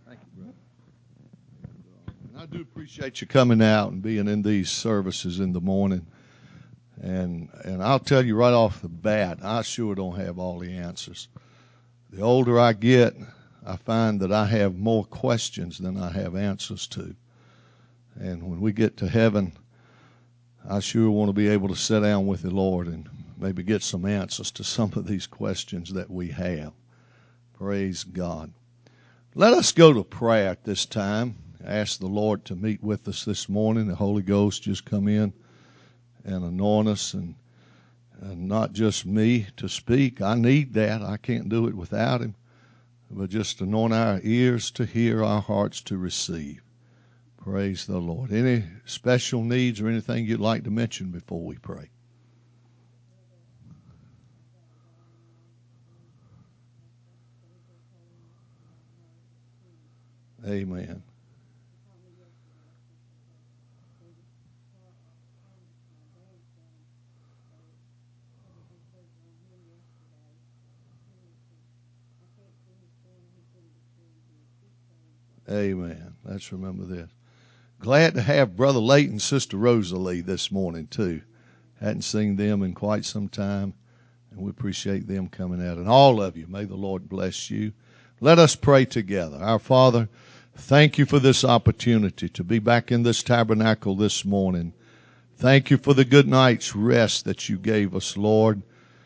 Thank you, brother. And I do appreciate you coming out and being in these services in the morning. And I'll tell you right off the bat, I sure don't have all the answers. The older I get, I find that I have more questions than I have answers to. And when we get to heaven, I sure want to be able to sit down with the Lord and maybe get some answers to some of these questions that we have. Praise God. Let us go to prayer at this time. Ask the Lord to meet with us this morning. The Holy Ghost just come in and anoint us, and not just me to speak. I need that. I can't do it without Him. But just anoint our ears to hear, our hearts to receive. Praise the Lord. Any special needs or anything you'd like to mention before we pray? Amen. Amen. Let's remember this. Glad to have Brother Layton and Sister Rosalie this morning, too. Hadn't seen them in quite some time, and we appreciate them coming out. And all of you, may the Lord bless you. Let us pray together. Our Father, thank you for this opportunity to be back in this tabernacle this morning. Thank you for the good night's rest that you gave us, Lord,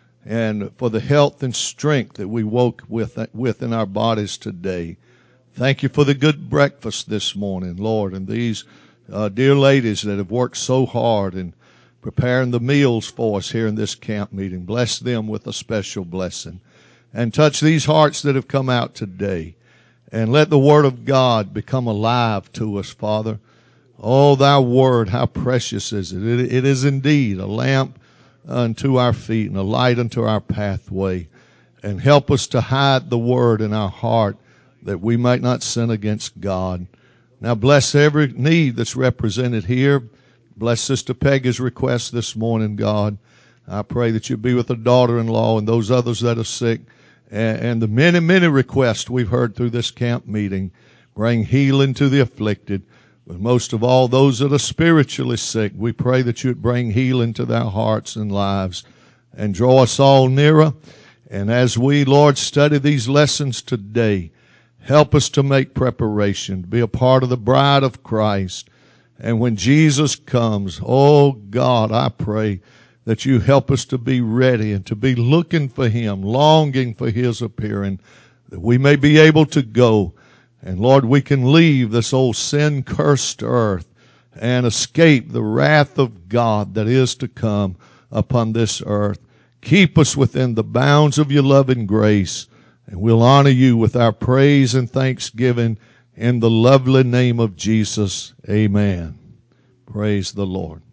and for the health and strength that we woke with in our bodies today. Thank you for the good breakfast this morning, Lord, and these dear ladies that have worked so hard in preparing the meals for us here in this camp meeting. Bless them with a special blessing. And touch these hearts that have come out today. And let the Word of God become alive to us, Father. Oh, thy Word, how precious is it. It is indeed a lamp unto our feet and a light unto our pathway. And help us to hide the Word in our heart, that we might not sin against God. Now bless every need that's represented here. Bless Sister Peggy's request this morning, God. I pray that you be with her daughter-in-law and those others that are sick, and the many, many requests we've heard through this camp meeting. Bring healing to the afflicted. But most of all, those that are spiritually sick, we pray that you'd bring healing to their hearts and lives and draw us all nearer. And as we, Lord, study these lessons today, help us to make preparation, to be a part of the bride of Christ. And when Jesus comes, oh God, I pray that you help us to be ready and to be looking for Him, longing for His appearing, that we may be able to go. And Lord, we can leave this old sin-cursed earth and escape the wrath of God that is to come upon this earth. Keep us within the bounds of your love and grace. And we'll honor you with our praise and thanksgiving in the lovely name of Jesus. Amen. Praise the Lord.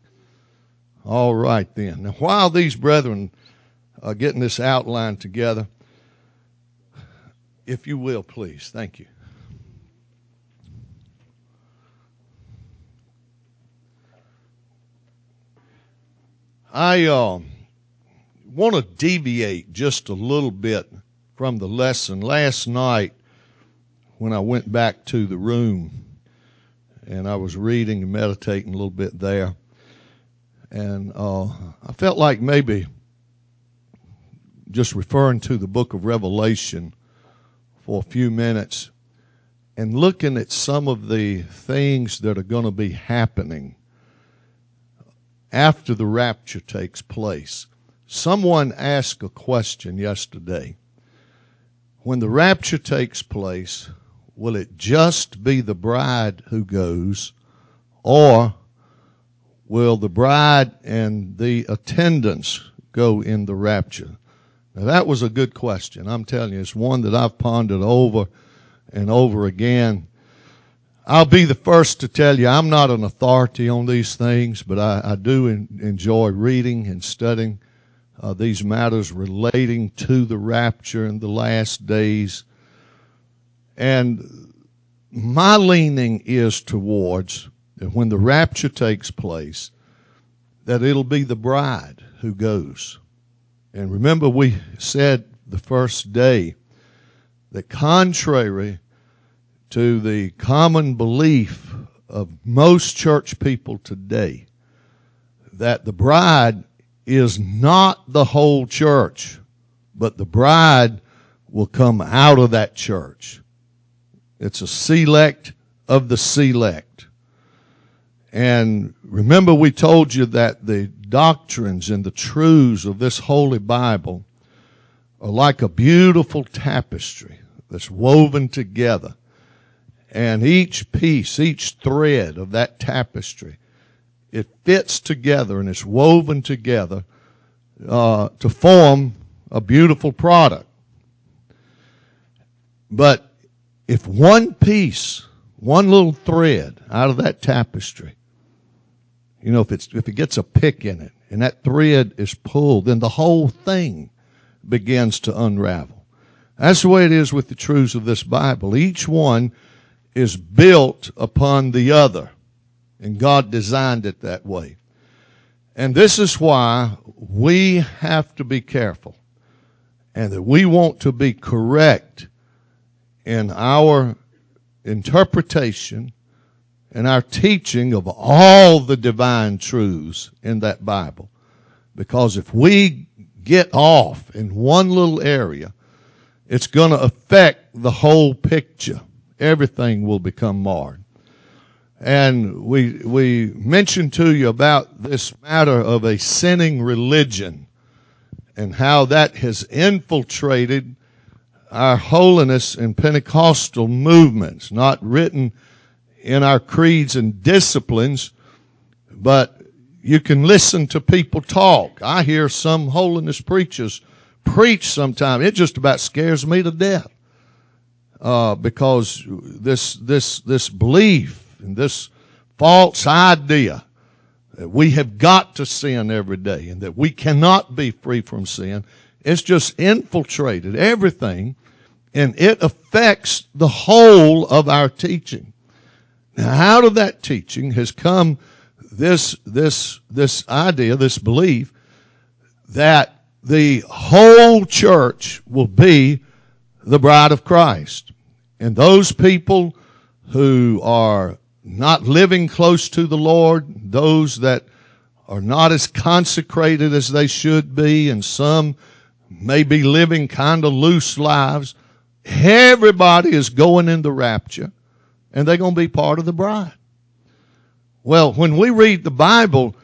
All right then. Now, while these brethren are getting this outline together, if you will, please. Thank you. I want to deviate just a little bit from the lesson. Last night, when I went back to the room and I was reading and meditating a little bit there, and I felt like maybe just referring to the book of Revelation for a few minutes and looking at some of the things that are going to be happening after the rapture takes place. Someone asked a question yesterday. When the rapture takes place, will it just be the bride who goes, or will the bride and the attendants go in the rapture? Now, that was a good question. I'm telling you, it's one that I've pondered over and over again. I'll be the first to tell you I'm not an authority on these things, but I do enjoy reading and studying these matters relating to the rapture and the last days. And my leaning is towards that when the rapture takes place, that it'll be the bride who goes. And remember, we said the first day that contrary to the common belief of most church people today that the bride is not the whole church, but the bride will come out of that church. It's a select of the select. And remember, we told you that the doctrines and the truths of this Holy Bible are like a beautiful tapestry that's woven together. And each piece, each thread of that tapestry, it fits together and it's woven together to form a beautiful product. But if one piece, one little thread out of that tapestry, if it gets a pick in it and that thread is pulled, then the whole thing begins to unravel. That's the way it is with the truths of this Bible. Each one is built upon the other, and God designed it that way. And this is why we have to be careful, and that we want to be correct in our interpretation and our teaching of all the divine truths in that Bible. Because if we get off in one little area, it's going to affect the whole picture. Everything will become marred. And we mentioned to you about this matter of a sinning religion and how that has infiltrated our holiness and Pentecostal movements, not written in our creeds and disciplines, but you can listen to people talk. I hear some holiness preachers preach sometimes. It just about scares me to death. Because this belief and this false idea that we have got to sin every day and that we cannot be free from sin, it's just infiltrated everything, and it affects the whole of our teaching. Now, out of that teaching has come this idea, this belief that the whole church will be the bride of Christ. And those people who are not living close to the Lord, those that are not as consecrated as they should be, and some may be living kind of loose lives, everybody is going in the rapture, and they're going to be part of the bride. Well, when we read the Bible,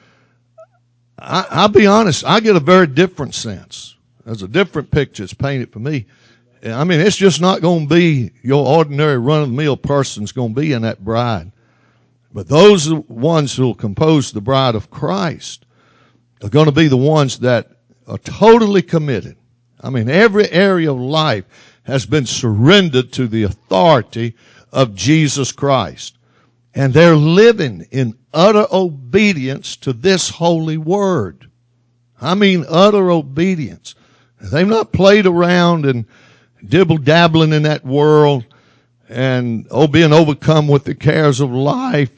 I'll be honest, I get a very different sense. There's a different picture that's painted for me. I mean, it's just not going to be your ordinary run-of-the-mill person's going to be in that bride. But those ones who will compose the bride of Christ are going to be the ones that are totally committed. I mean, every area of life has been surrendered to the authority of Jesus Christ. And they're living in utter obedience to this holy word. I mean, utter obedience. They've not played around and dibble-dabbling in that world and being overcome with the cares of life.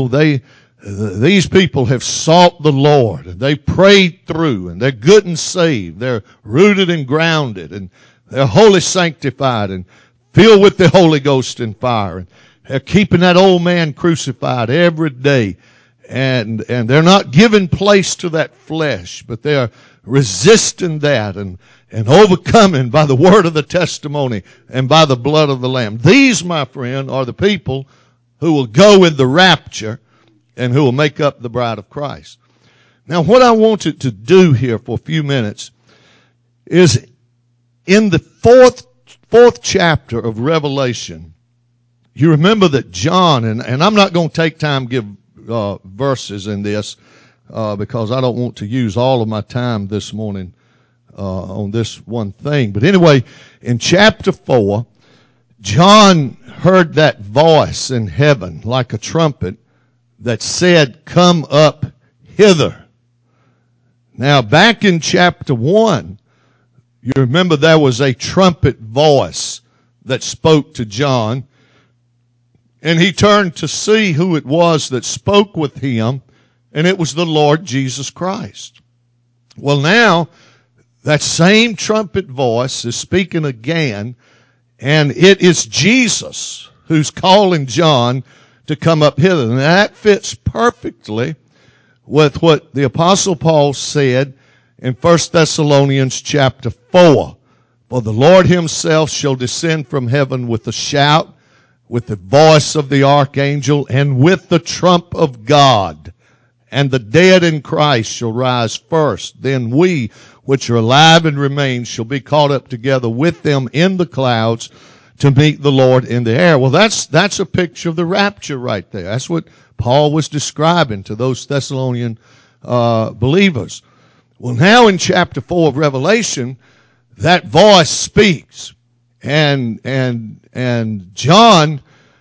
These people have sought the Lord, and they prayed through, and they're good and saved. They're rooted and grounded, and they're wholly sanctified and filled with the Holy Ghost and fire. And they're keeping that old man crucified every day. And they're not giving place to that flesh, but they're resisting that and overcoming by the word of the testimony and by the blood of the Lamb. These, my friend, are the people who will go in the rapture and who will make up the bride of Christ. Now, what I wanted to do here for a few minutes is in the fourth chapter of Revelation, you remember that John, and I'm not going to take time to give verses in this because I don't want to use all of my time this morning on this one thing. But anyway, in chapter 4, John heard that voice in heaven like a trumpet that said, "Come up hither." Now, back in chapter 1, you remember there was a trumpet voice that spoke to John, and he turned to see who it was that spoke with him, and it was the Lord Jesus Christ. Well, now, that same trumpet voice is speaking again, and it is Jesus who's calling John to come up hither. And that fits perfectly with what the Apostle Paul said in 1 Thessalonians chapter 4. For the Lord himself shall descend from heaven with a shout, with the voice of the archangel, and with the trump of God. And the dead in Christ shall rise first. Then we, which are alive and remain, shall be caught up together with them in the clouds to meet the Lord in the air. Well, that's a picture of the rapture right there. That's what Paul was describing to those Thessalonian believers. Well, now in chapter 4 of Revelation, that voice speaks, and John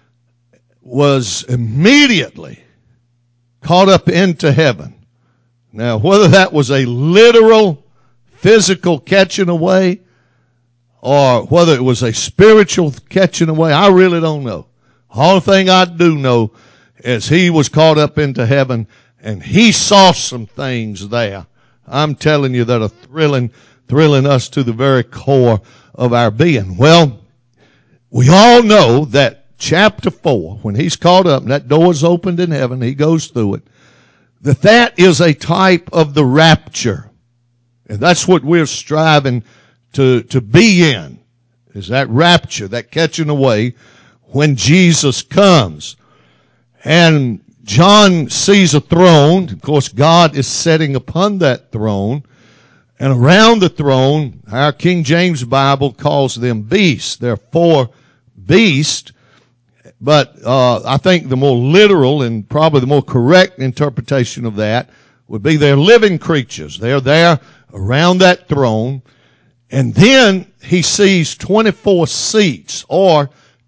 was immediately caught up into heaven. Now, whether that was a literal, physical catching away, or whether it was a spiritual catching away, I really don't know. All the thing I do know is he was caught up into heaven, and he saw some things there, I'm telling you, that are thrilling us to the very core of our being. Well, we all know that chapter 4, when he's caught up and that door is opened in heaven, he goes through it, that is a type of the rapture. And that's what we're striving to be in, is that rapture, that catching away when Jesus comes. And John sees a throne. Of course, God is sitting upon that throne. And around the throne, our King James Bible calls them beasts. There are 4 beasts. But I think the more literal and probably the more correct interpretation of that would be they're living creatures. They're there around that throne. And then he sees 24 seats or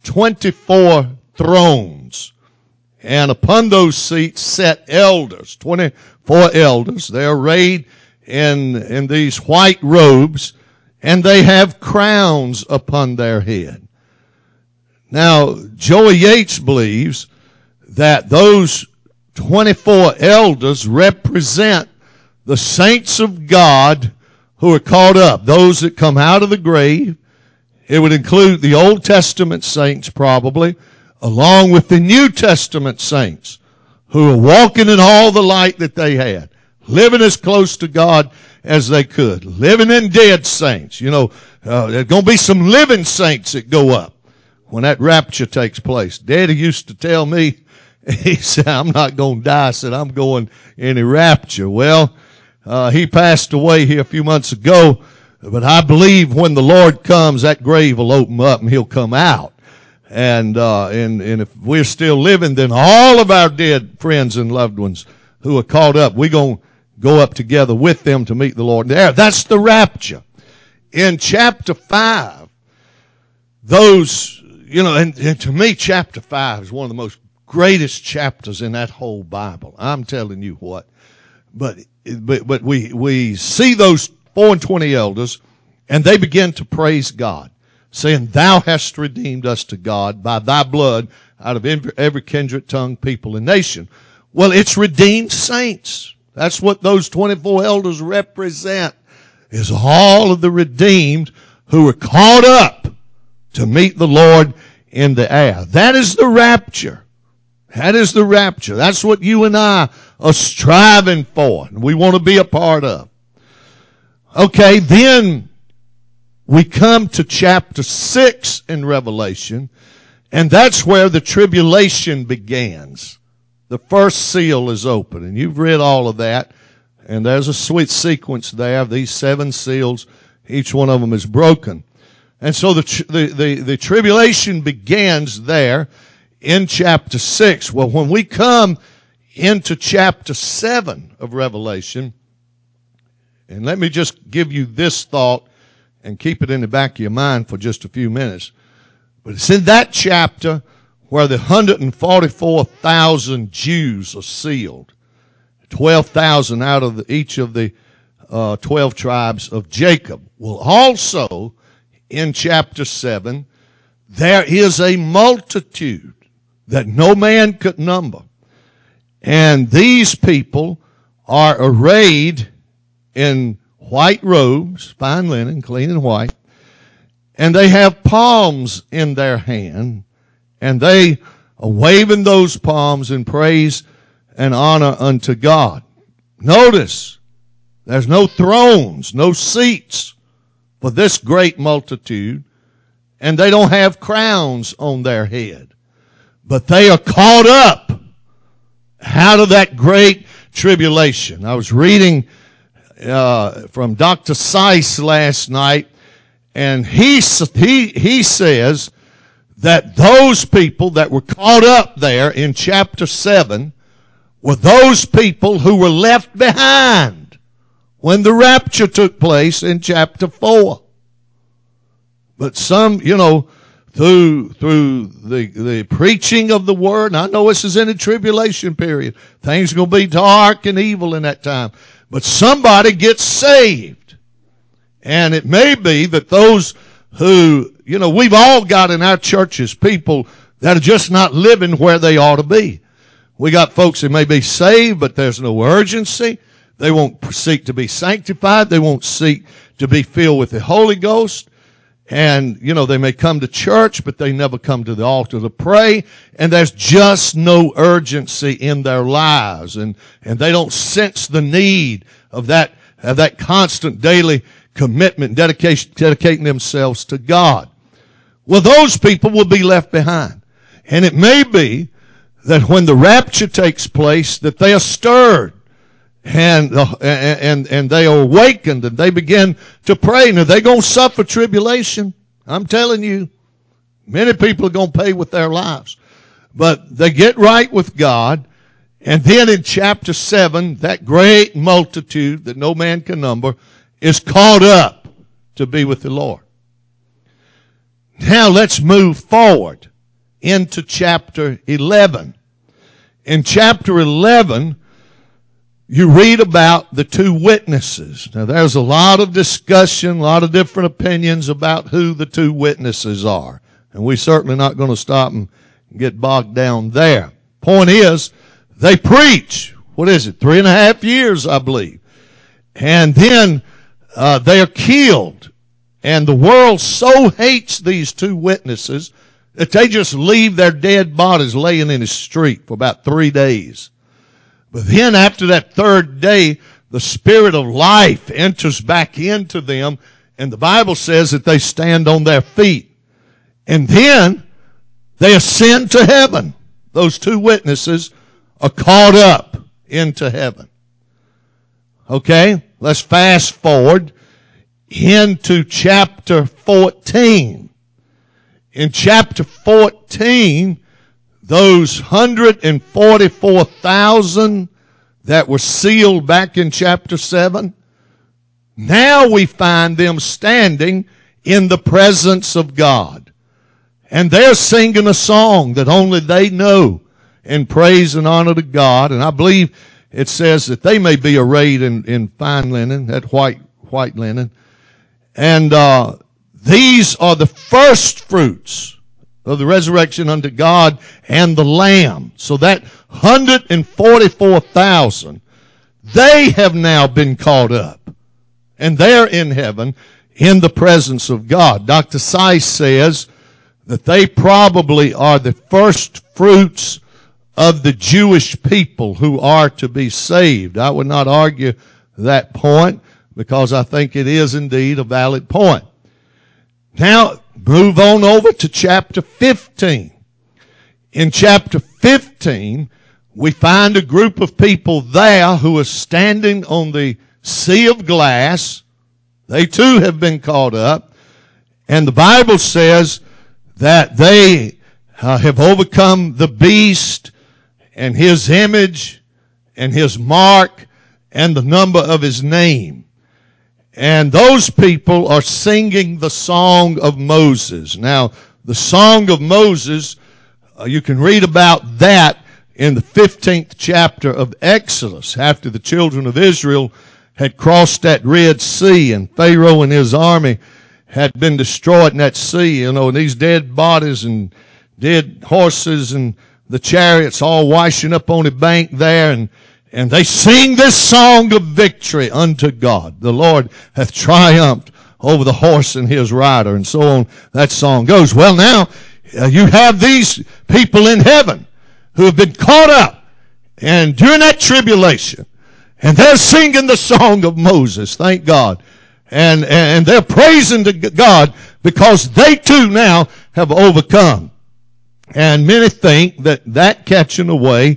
24 thrones. And upon those seats sat elders, 24 elders. They're arrayed in these white robes, and they have crowns upon their head. Now, Joey Yates believes that those 24 elders represent the saints of God who are caught up, those that come out of the grave. It would include the Old Testament saints probably, along with the New Testament saints who are walking in all the light that they had, living as close to God as they could, living in dead saints. You know, there's going to be some living saints that go up when that rapture takes place. Daddy used to tell me, he said, I'm not going to die. I said, I'm going in a rapture. Well, he passed away here a few months ago, but I believe when the Lord comes, that grave will open up and he'll come out. And if we're still living, then all of our dead friends and loved ones who are caught up, we're going to go up together with them to meet the Lord there. That's the rapture. In chapter 5, those, you know, and to me, chapter 5 is one of the most greatest chapters in that whole Bible. I'm telling you what. But we see those 24 elders, and they begin to praise God, saying, Thou hast redeemed us to God by thy blood out of every kindred, tongue, people, and nation. Well, it's redeemed saints. That's what those 24 elders represent, is all of the redeemed who are caught up to meet the Lord in the air. That is the rapture. That is the rapture. That's what you and I are striving for, and we want to be a part of. Okay, then we come to chapter 6 in Revelation, and that's where the tribulation begins. The first seal is open, and you've read all of that, and there's a sweet sequence there. These 7 seals, each one of them is broken. And so the tribulation begins there in chapter 6. Well, when we come into chapter 7 of Revelation, and let me just give you this thought and keep it in the back of your mind for just a few minutes. But it's in that chapter where the 144,000 Jews are sealed. 12,000 out of each of the 12 tribes of Jacob. Well, also in chapter 7, there is a multitude that no man could number. And these people are arrayed in white robes, fine linen, clean and white, and they have palms in their hand, and they are waving those palms in praise and honor unto God. Notice, there's no thrones, no seats for this great multitude, and they don't have crowns on their head. But they are caught up out of that great tribulation. I was reading from Dr. Seiss last night, and he says that those people that were caught up there in chapter 7 were those people who were left behind when the rapture took place in chapter 4. But some, through the preaching of the word, and I know this is in a tribulation period. Things are going to be dark and evil in that time. But somebody gets saved. And it may be that those who, we've all got in our churches people that are just not living where they ought to be. We got folks that may be saved, but there's no urgency. They won't seek to be sanctified. They won't seek to be filled with the Holy Ghost. And, they may come to church, but they never come to the altar to pray. And there's just no urgency in their lives. And they don't sense the need of that constant daily commitment, dedicating themselves to God. Well, those people will be left behind. And it may be that when the rapture takes place, that they are stirred. And they are awakened and they begin to pray. Now they're going to suffer tribulation. I'm telling you, many people are going to pay with their lives. But they get right with God. And then in chapter 7, that great multitude that no man can number is caught up to be with the Lord. Now let's move forward into chapter 11. In chapter 11, you read about the two witnesses. Now there's a lot of discussion, a lot of different opinions about who the two witnesses are. And we're certainly not going to stop and get bogged down there. Point is, they preach, 3.5 years, I believe. And then they are killed. And the world so hates these two witnesses that they just leave their dead bodies laying in the street for about 3 days. But then after that third day, the spirit of life enters back into them, and the Bible says that they stand on their feet. And then they ascend to heaven. Those two witnesses are caught up into heaven. Okay, let's fast forward into chapter 14. In chapter 14, those 144,000 that were sealed back in chapter 7, now we find them standing in the presence of God. And they're singing a song that only they know in praise and honor to God. And I believe it says that they may be arrayed in fine linen, that white linen. And these are the first fruits of the resurrection unto God and the Lamb. So that 144,000, they have now been caught up. And they're in heaven in the presence of God. Dr. Seiss says that they probably are the first fruits of the Jewish people who are to be saved. I would not argue that point because I think it is indeed a valid point. Now, move on over to chapter 15. In chapter 15, we find a group of people there who are standing on the sea of glass. They too have been caught up. And the Bible says that they have overcome the beast and his image and his mark and the number of his name. And those people are singing the Song of Moses. Now, the Song of Moses, you can read about that in the 15th chapter of Exodus, after the children of Israel had crossed that Red Sea and Pharaoh and his army had been destroyed in that sea. And these dead bodies and dead horses and the chariots all washing up on the bank there, and they sing this song of victory unto God. The Lord hath triumphed over the horse and his rider, and so on that song goes. Well, now, you have these people in heaven who have been caught up and during that tribulation, and they're singing the song of Moses, thank God. And they're praising to God because they too now have overcome. And many think that catching away,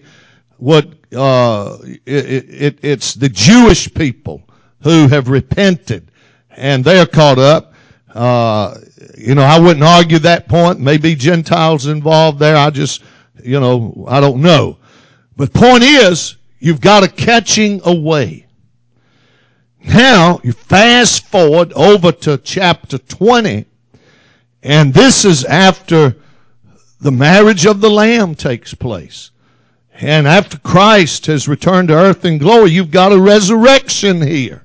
it's the Jewish people who have repented and they're caught up. I wouldn't argue that point. Maybe Gentiles involved there. I don't know. But point is, you've got a catching away. Now, you fast forward over to chapter 20, and this is after the marriage of the Lamb takes place. And after Christ has returned to earth in glory, you've got a resurrection here.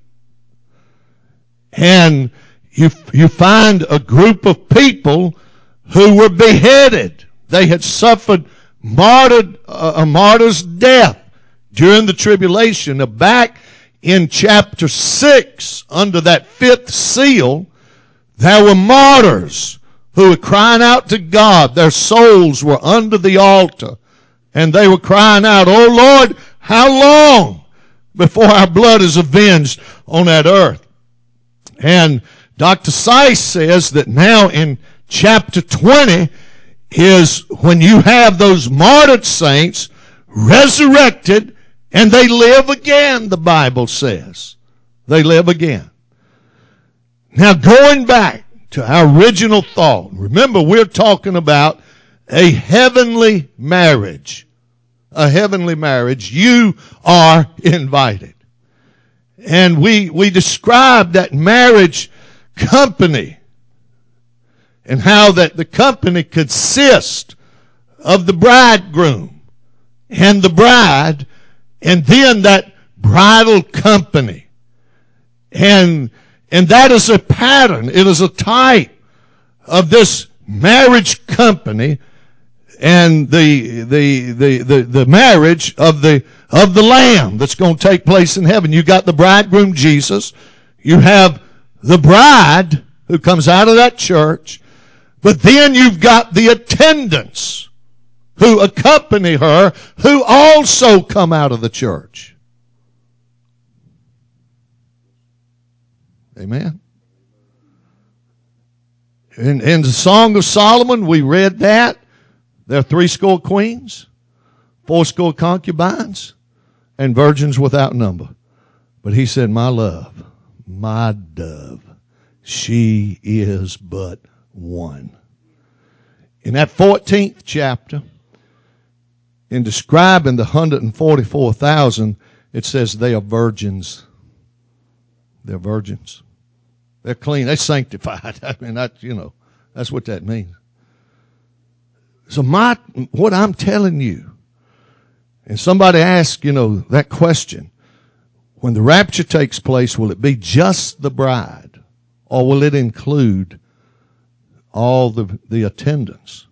And you find a group of people who were beheaded. They had suffered a martyr's death during the tribulation. Now back in chapter 6, under that fifth seal, there were martyrs who were crying out to God. Their souls were under the altar. And they were crying out, "Oh Lord, how long before our blood is avenged on that earth?" And Dr. Seiss says that now in chapter 20 is when you have those martyred saints resurrected and they live again, the Bible says. They live again. Now going back to our original thought, remember we're talking about a heavenly marriage. A heavenly marriage. You are invited. And we described that marriage company and how that the company consists of the bridegroom and the bride and then that bridal company. And that is a pattern. It is a type of this marriage company and the marriage of the Lamb that's going to take place in heaven. You got the bridegroom Jesus. You have the bride who comes out of that church. But then you've got the attendants who accompany her, who also come out of the church. Amen. In the Song of Solomon, we read that. There are 80 queens, 80 concubines, and virgins without number. But he said, my love, my dove, she is but one. In that 14th chapter, in describing the 144,000, it says they are virgins. They're virgins. They're clean. They're sanctified. I mean, that's what that means. So what I'm telling you, and somebody asked, that question, when the rapture takes place, will it be just the bride, or will it include all the attendants?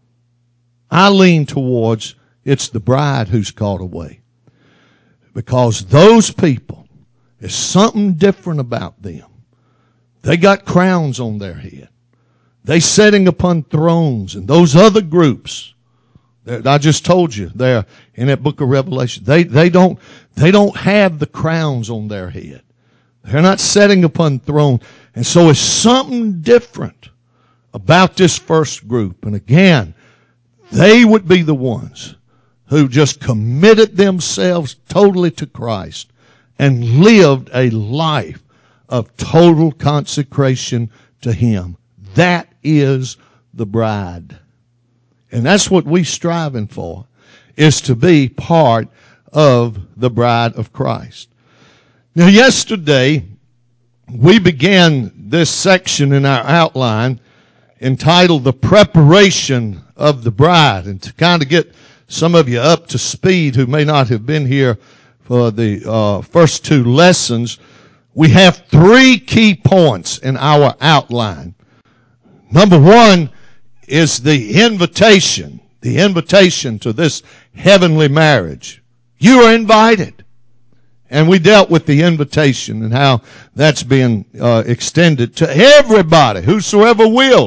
I lean towards it's the bride who's caught away. Because those people, there's something different about them. They got crowns on their head. They sitting upon thrones, and those other groups, I just told you, they're in that book of Revelation. They don't have the crowns on their head. They're not sitting upon thrones. And so it's something different about this first group. And again, they would be the ones who just committed themselves totally to Christ and lived a life of total consecration to Him. That is the bride. And that's what we're striving for, is to be part of the bride of Christ. Now, yesterday, we began this section in our outline entitled The Preparation of the Bride. And to kind of get some of you up to speed who may not have been here for the first two lessons, we have 3 key points in our outline. Number 1 is the invitation to this heavenly marriage. You are invited. And we dealt with the invitation and how that's been extended to everybody, whosoever will.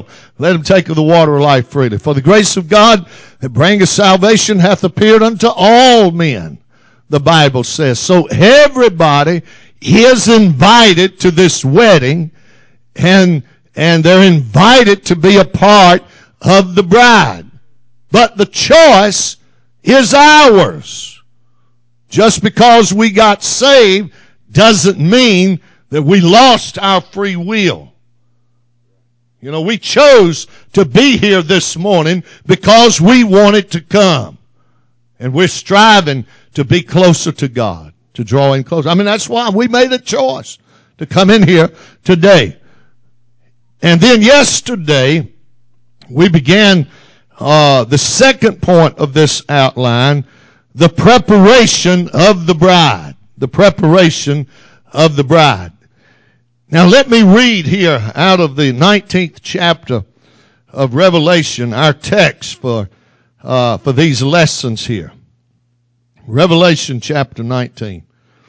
let him take of the water of life freely. For the grace of God that bringeth salvation hath appeared unto all men, the Bible says. So everybody is invited to this wedding, and they're invited to be a part of the bride. But the choice is ours. Just because we got saved doesn't mean that we lost our free will. You know, we chose to be here this morning because we wanted to come. And we're striving to be closer to God, to draw in closer. I mean, that's why we made a choice to come in here today. And then yesterday, we began the second point of this outline, the preparation of the bride. The preparation of the bride. Now let me read here out of the 19th chapter of Revelation, our text for these lessons here. Revelation chapter 19.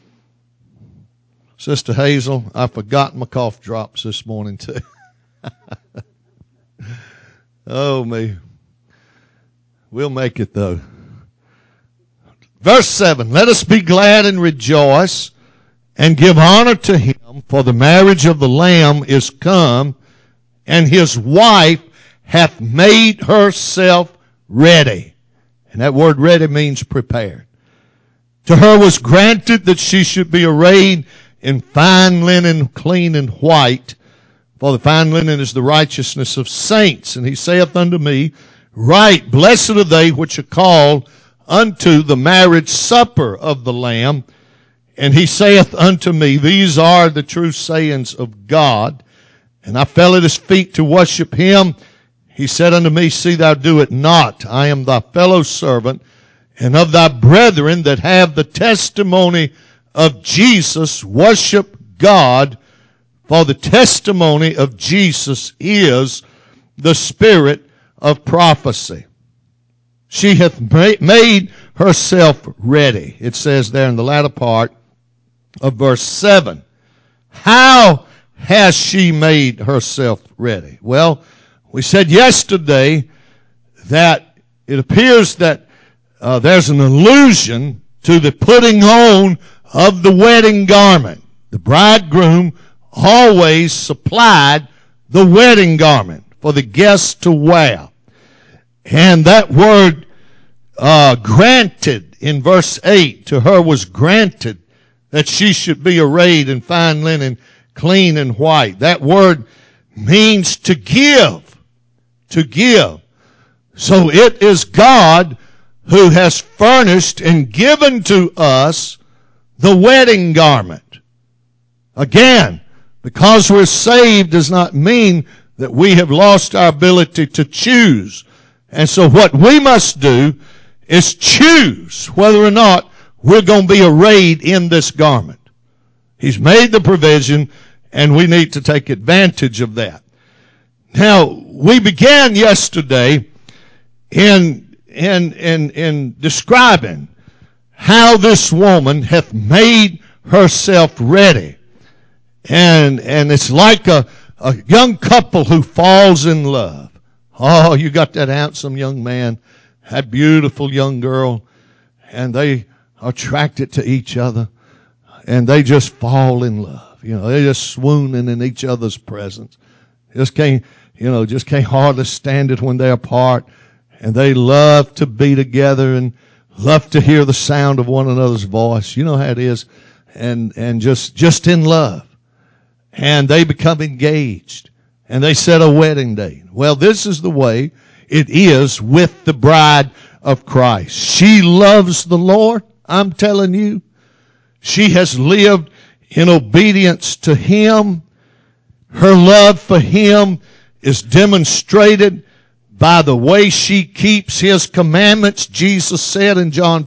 Sister Hazel, I forgot my cough drops this morning too. Oh me. We'll make it though. Verse 7, let us be glad and rejoice and give honor to him, for the marriage of the Lamb is come, and his wife hath made herself ready. And that word ready means prepared. To her was granted that she should be arrayed in fine linen, clean and white, for the fine linen is the righteousness of saints. And he saith unto me, right, blessed are they which are called unto the marriage supper of the Lamb. And he saith unto me, these are the true sayings of God. And I fell at his feet to worship him. He said unto me, see thou do it not. I am thy fellow servant and of thy brethren that have the testimony of Jesus. Worship God, for the testimony of Jesus is the spirit of prophecy. She hath made herself ready. It says there in the latter part of verse 7. How has she made herself ready? Well, we said yesterday that it appears that there's an allusion to the putting on of the wedding garment. The bridegroom always supplied the wedding garment for the guests to wear. And that word granted in verse 8, to her was granted that she should be arrayed in fine linen, clean and white. That word means to give. To give. So it is God who has furnished and given to us the wedding garment. Again, because we're saved does not mean that we have lost our ability to choose. And so what we must do is choose whether or not we're going to be arrayed in this garment. He's made the provision, and we need to take advantage of that. Now, we began yesterday in describing how this woman hath made herself ready. And it's like a young couple who falls in love. Oh, you got that handsome young man, that beautiful young girl, and they are attracted to each other, and they just fall in love. You know, they're just swooning in each other's presence. Just can't hardly stand it when they're apart, and they love to be together and love to hear the sound of one another's voice. You know how it is, and just in love. And they become engaged, and they set a wedding date. Well, this is the way it is with the bride of Christ. She loves the Lord. I'm telling you, she has lived in obedience to him. Her love for him is demonstrated by the way she keeps his commandments. Jesus said in John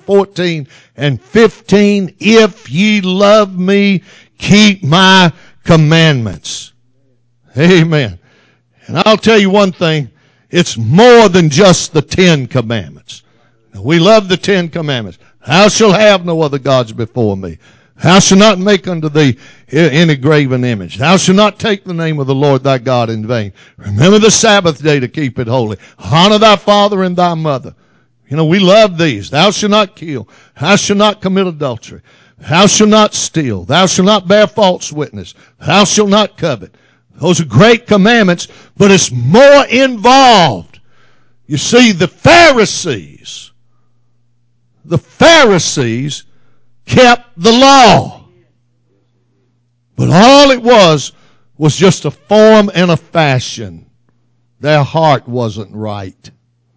14:15, if ye love me, keep my commandments. Amen. And I'll tell you one thing, it's more than just the 10 commandments. We love the 10 commandments. Thou shalt have no other gods before me. Thou shalt not make unto thee any graven image. Thou shalt not take the name of the Lord thy God in vain. Remember the Sabbath day to keep it holy. Honor thy father and thy mother. You know, we love these. Thou shalt not kill. Thou shalt not commit adultery. Thou shalt not steal. Thou shalt not bear false witness. Thou shalt not covet. Those are great commandments, but it's more involved. You see, the Pharisees kept the law. But all it was just a form and a fashion. Their heart wasn't right.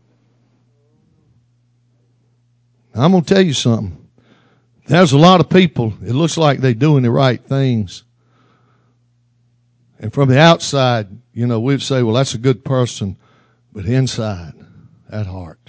I'm going to tell you something. There's a lot of people, it looks like they're doing the right things. And from the outside, you know, we'd say, well, that's a good person. But inside, that heart.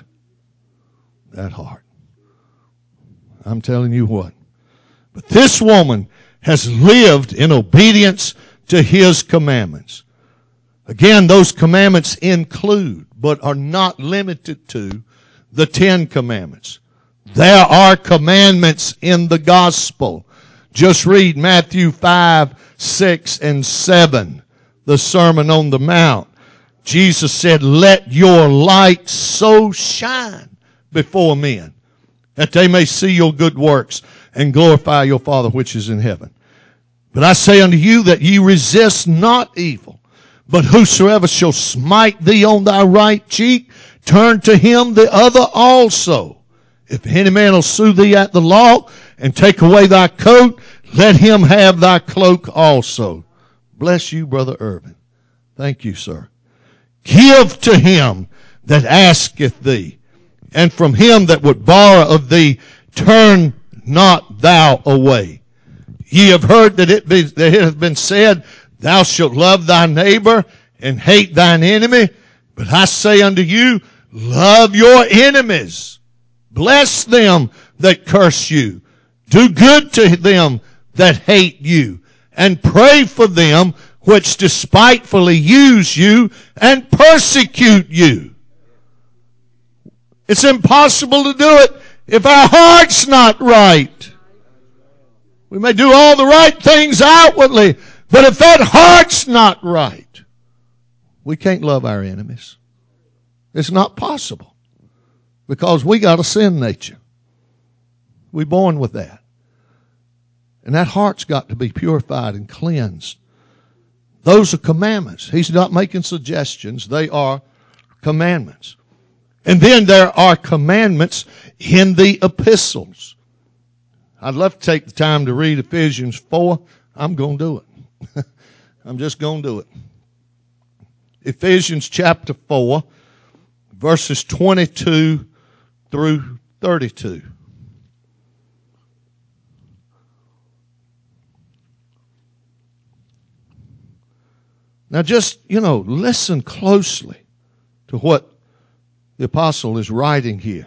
I'm telling you what. But this woman has lived in obedience to his commandments. Again, those commandments include, but are not limited to, the 10 commandments. There are commandments in the gospel. Just read Matthew 5, 6, and 7, the Sermon on the Mount. Jesus said, let your light so shine before men, that they may see your good works and glorify your Father which is in heaven. But I say unto you that ye resist not evil, but whosoever shall smite thee on thy right cheek, turn to him the other also. If any man will sue thee at the law and take away thy coat, let him have thy cloak also. Bless you, Brother Irvin. Thank you, sir. Give to him that asketh thee, and from him that would borrow of thee, turn not thou away. Ye have heard that it hath been said, thou shalt love thy neighbor and hate thine enemy. But I say unto you, love your enemies. Bless them that curse you. Do good to them that hate you. And pray for them which despitefully use you and persecute you. It's impossible to do it if our heart's not right. We may do all the right things outwardly, but if that heart's not right, we can't love our enemies. It's not possible. Because we got a sin nature. We're born with that. And that heart's got to be purified and cleansed. Those are commandments. He's not making suggestions. They are commandments. And then there are commandments in the epistles. I'd love to take the time to read Ephesians 4. I'm going to do it. I'm just going to do it. Ephesians chapter 4, verses 22 through 32. Now just, listen closely to what the apostle is writing here.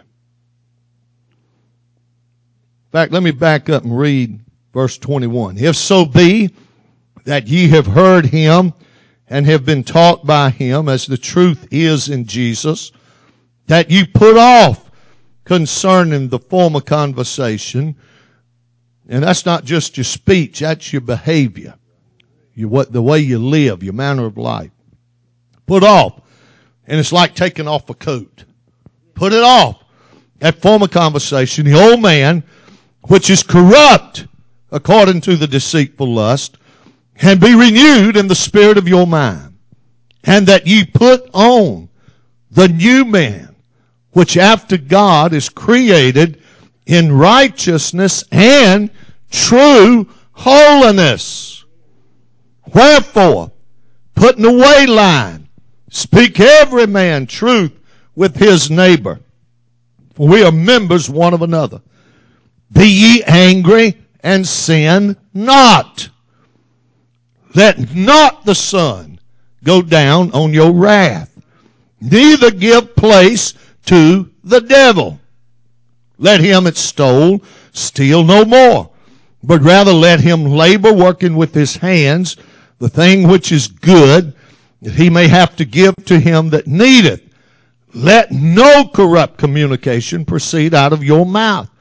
In fact, let me back up and read verse 21. If so be that ye have heard him and have been taught by him, as the truth is in Jesus, that ye put off concerning the former conversation, and that's not just your speech, that's your behavior, the way you live, your manner of life. Put off, and it's like taking off a coat. Put it off. That former conversation, the old man, which is corrupt according to the deceitful lust, and be renewed in the spirit of your mind, and that ye put on the new man, which after God is created in righteousness and true holiness. Wherefore, putting away lying, speak every man truth with his neighbor, for we are members one of another. Be ye angry and sin not. Let not the sun go down on your wrath, neither give place to the devil. Let him that stole steal no more, but rather let him labor, working with his hands the thing which is good, that he may have to give to him that needeth. Let no corrupt communication proceed out of your mouth,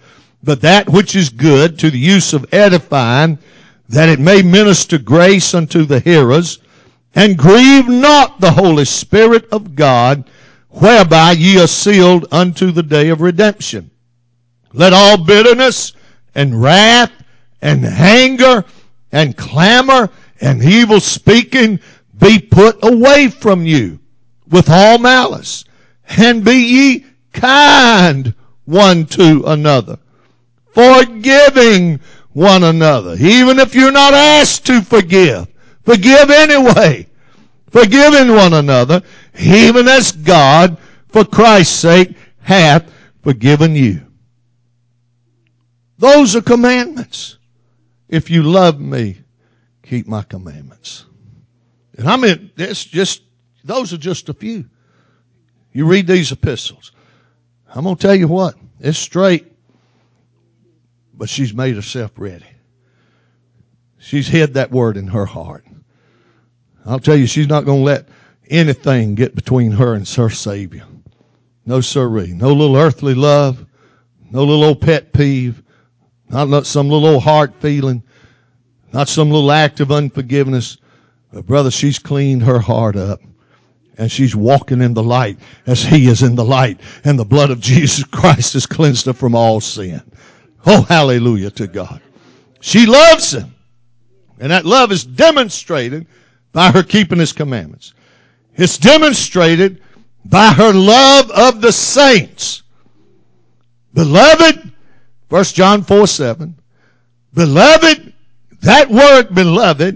but that which is good to the use of edifying, that it may minister grace unto the hearers. And grieve not the Holy Spirit of God, whereby ye are sealed unto the day of redemption. Let all bitterness and wrath and anger and clamor and evil speaking be put away from you with all malice. And be ye kind one to another, forgiving one another. Even if you're not asked to forgive, forgive anyway. Forgiving one another, even as God, for Christ's sake, hath forgiven you. Those are commandments. If you love me, keep my commandments. And I mean, those are just a few. You read these epistles. I'm going to tell you what, it's straight, but she's made herself ready. She's hid that word in her heart. I'll tell you, she's not going to let anything get between her and her Savior. No sirree. No little earthly love. No little old pet peeve. Not some little old heart feeling. Not some little act of unforgiveness. But brother, she's cleaned her heart up. And she's walking in the light as He is in the light. And the blood of Jesus Christ has cleansed her from all sin. Oh, hallelujah to God. She loves Him. And that love is demonstrated by her keeping His commandments. It's demonstrated by her love of the saints. Beloved, 1 John 4:7. Beloved, that word beloved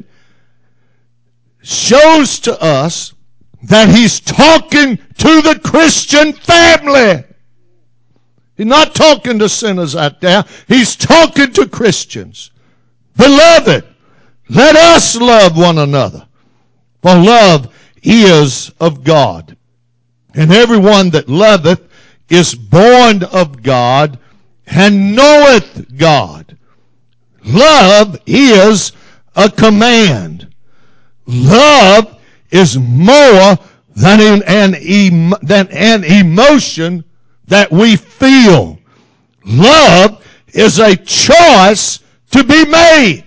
shows to us that He's talking to the Christian family. He's not talking to sinners out there. He's talking to Christians. Beloved, let us love one another. For love is of God. And everyone that loveth is born of God and knoweth God. Love is a command. Love is more than an emotion that we feel. Love is a choice to be made.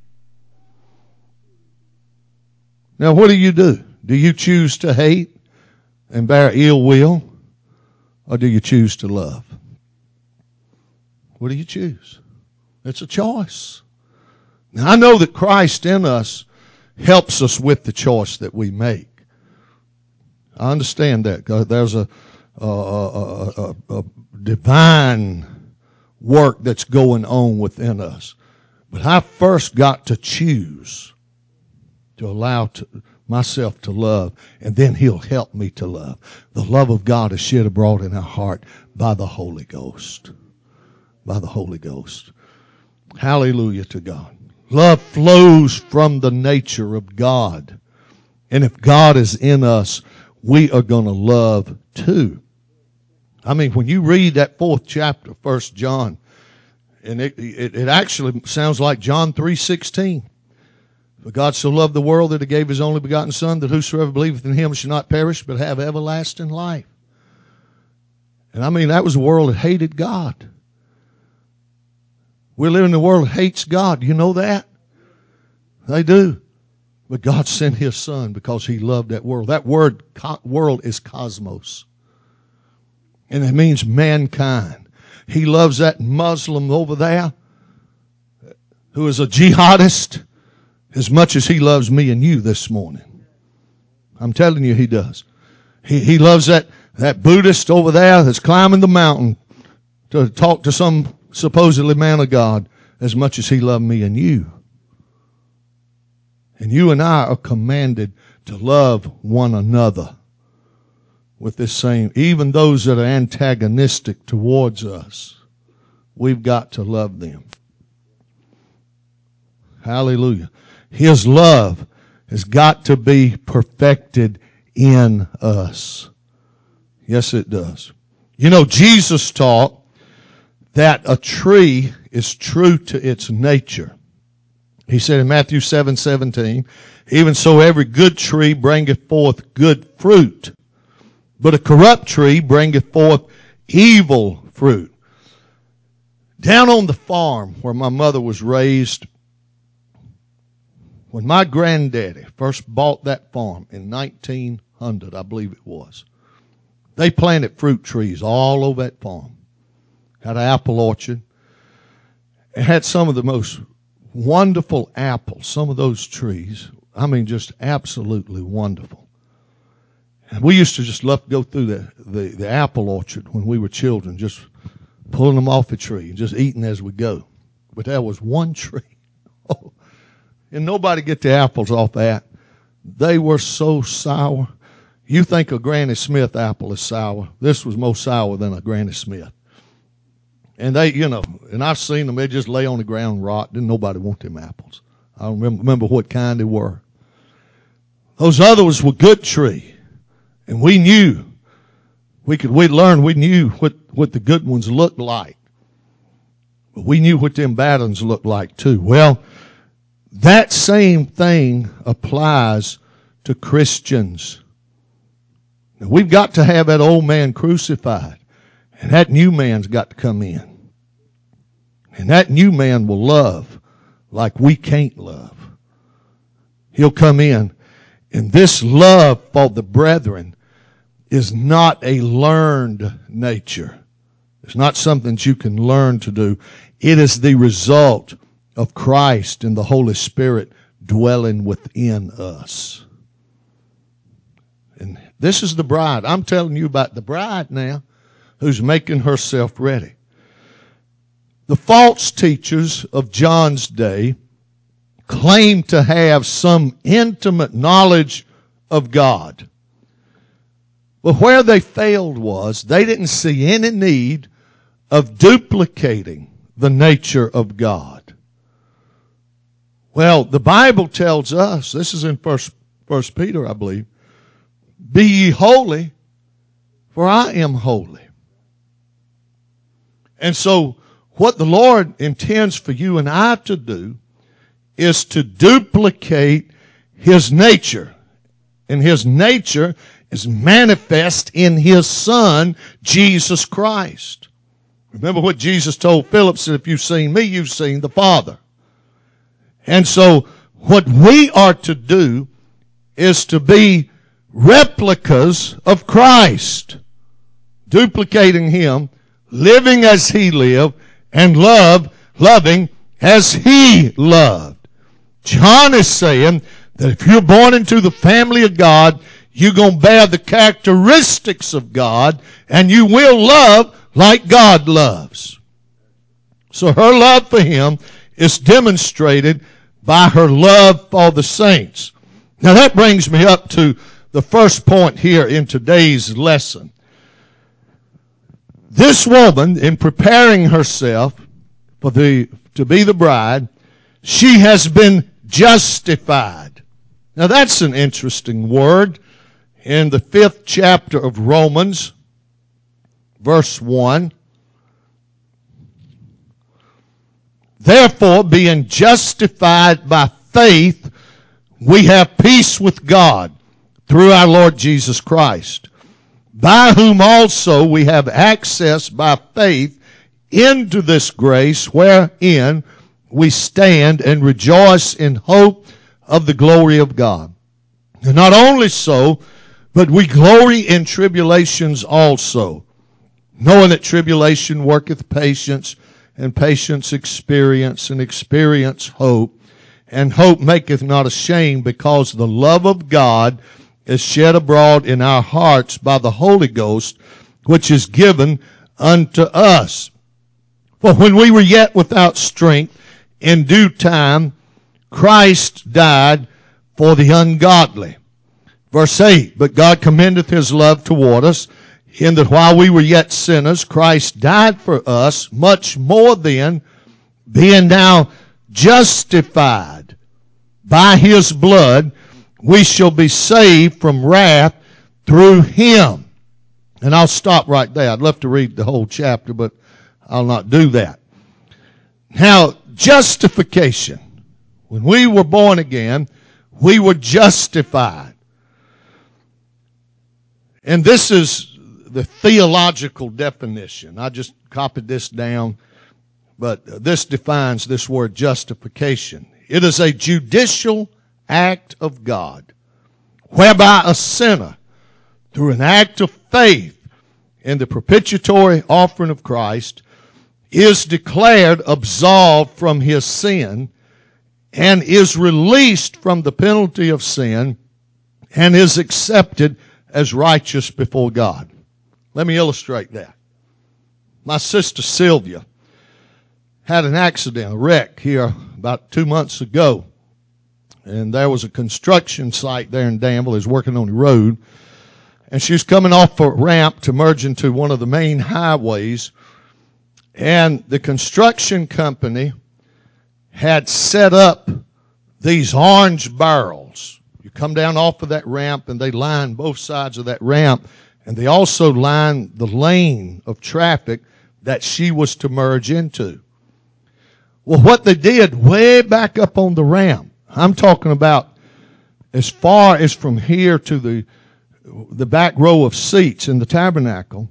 Now, what do? Do you choose to hate and bear ill will? Or do you choose to love? What do you choose? It's a choice. Now, I know that Christ in us helps us with the choice that we make. I understand that. There's a divine work that's going on within us. But I first got to choose to allow myself to love, and then He'll help me to love. The love of God is shed abroad in our heart by the Holy Ghost. By the Holy Ghost. Hallelujah to God. Love flows from the nature of God. And if God is in us, we are going to love too. I mean, when you read that 4th chapter, 1 John, and it actually sounds like John 3:16. For God so loved the world that He gave His only begotten Son, that whosoever believeth in Him shall not perish, but have everlasting life. And I mean, that was a world that hated God. We live in a world that hates God. You know that? They do. But God sent His Son because He loved that world. That word, world, is cosmos. And it means mankind. He loves that Muslim over there who is a jihadist as much as He loves me and you this morning. I'm telling you, He does. He loves that Buddhist over there that's climbing the mountain to talk to some supposedly man of God as much as He loved me and you. And you and I are commanded to love one another with this same, even those that are antagonistic towards us. We've got to love them. Hallelujah. His love has got to be perfected in us. Yes, it does. You know, Jesus taught that a tree is true to its nature. He said in Matthew 7:17, even so every good tree bringeth forth good fruit, but a corrupt tree bringeth forth evil fruit. Down on the farm where my mother was raised, when my granddaddy first bought that farm in 1900, I believe it was, they planted fruit trees all over that farm. Had an apple orchard. It had some of the most wonderful apples, some of those trees. I mean, just absolutely wonderful. And we used to just love to go through the apple orchard when we were children, just pulling them off the tree and just eating as we go. But there was one tree. Oh, and nobody get the apples off that. They were so sour. You think a Granny Smith apple is sour. This was more sour than a Granny Smith. And they, and I've seen them, they just lay on the ground and rot. Didn't nobody want them apples. I don't remember what kind they were. Those others were good tree. And we knew, we knew what the good ones looked like. But we knew what them bad ones looked like too. Well, that same thing applies to Christians. Now, we've got to have that old man crucified. And that new man's got to come in. And that new man will love like we can't love. He'll come in. And this love for the brethren is not a learned nature. It's not something that you can learn to do. It is the result of Christ and the Holy Spirit dwelling within us. And this is the bride. I'm telling you about the bride now who's making herself ready. The false teachers of John's day claimed to have some intimate knowledge of God. But where they failed was they didn't see any need of duplicating the nature of God. Well, the Bible tells us, this is in First Peter, I believe, be ye holy, for I am holy. And so what the Lord intends for you and I to do is to duplicate His nature. And His nature is manifest in His Son, Jesus Christ. Remember what Jesus told Philip, said, if you've seen me, you've seen the Father. And so what we are to do is to be replicas of Christ, duplicating Him, living as He lived, and loving as He loved. John is saying that if you're born into the family of God, you're going to bear the characteristics of God, and you will love like God loves. So her love for Him is demonstrated by her love for the saints. Now that brings me up to the first point here in today's lesson. This woman, in preparing herself to be the bride, she has been justified. Now that's an interesting word. In the 5th chapter of Romans, verse 1, therefore, being justified by faith, we have peace with God through our Lord Jesus Christ, by whom also we have access by faith into this grace wherein we stand and rejoice in hope of the glory of God. And not only so, but we glory in tribulations also, knowing that tribulation worketh patience, and patience experience, and experience hope. And hope maketh not ashamed, because the love of God is shed abroad in our hearts by the Holy Ghost, which is given unto us. For when we were yet without strength, in due time Christ died for the ungodly. Verse 8, but God commendeth His love toward us, in that while we were yet sinners, Christ died for us. Much more then, being now justified by His blood, we shall be saved from wrath through Him. And I'll stop right there. I'd love to read the whole chapter, but I'll not do that. Now, justification. When we were born again, we were justified. And this is the theological definition. I just copied this down. But this defines this word justification. It is a judicial act of God, whereby a sinner, through an act of faith in the propitiatory offering of Christ, is declared absolved from his sin and is released from the penalty of sin and is accepted as righteous before God. Let me illustrate that. My sister Sylvia had an accident, a wreck here about 2 months ago. And there was a construction site there in Danville. He was working on the road. And she was coming off a ramp to merge into one of the main highways. And the construction company had set up these orange barrels. You come down off of that ramp and they line both sides of that ramp. And they also lined the lane of traffic that she was to merge into. Well, what they did way back up on the ramp, I'm talking about as far as from here to the back row of seats in the tabernacle,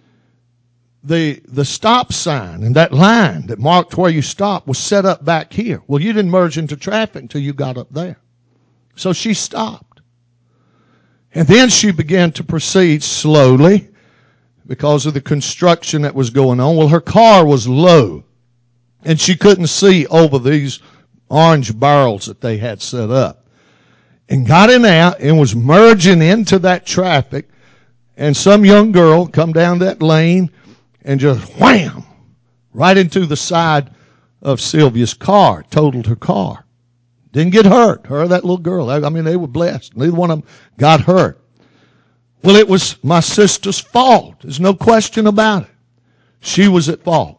the stop sign and that line that marked where you stopped was set up back here. Well, you didn't merge into traffic until you got up there. So she stopped. And then she began to proceed slowly because of the construction that was going on. Well, her car was low, and she couldn't see over these orange barrels that they had set up. And got in there and was merging into that traffic, and some young girl come down that lane and just wham, right into the side of Sylvia's car, totaled her car. Didn't get hurt, her or that little girl. I mean, they were blessed. Neither one of them got hurt. Well, it was my sister's fault. There's no question about it. She was at fault.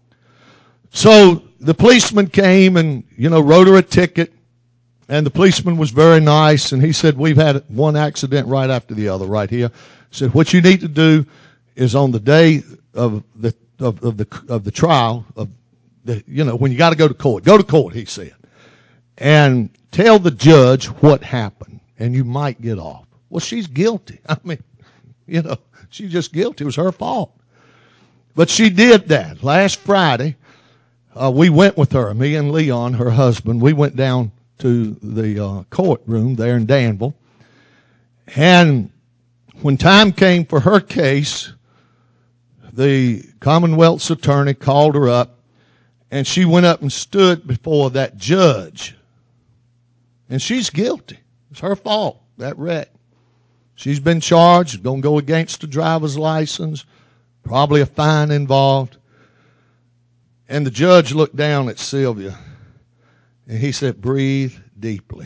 So the policeman came and, wrote her a ticket. And the policeman was very nice. And he said, we've had one accident right after the other right here. He said, what you need to do is on the day of the trial, when you got to go to court, he said. And tell the judge what happened, and you might get off. Well, she's guilty. I mean, she's just guilty. It was her fault. But she did that. Last Friday, we went with her, me and Leon, her husband. We went down to the courtroom there in Danville. And when time came for her case, the Commonwealth's attorney called her up, and she went up and stood before that judge. And she's guilty. It's her fault, that wreck. She's been charged, going to go against the driver's license, probably a fine involved. And the judge looked down at Sylvia, and he said, breathe deeply.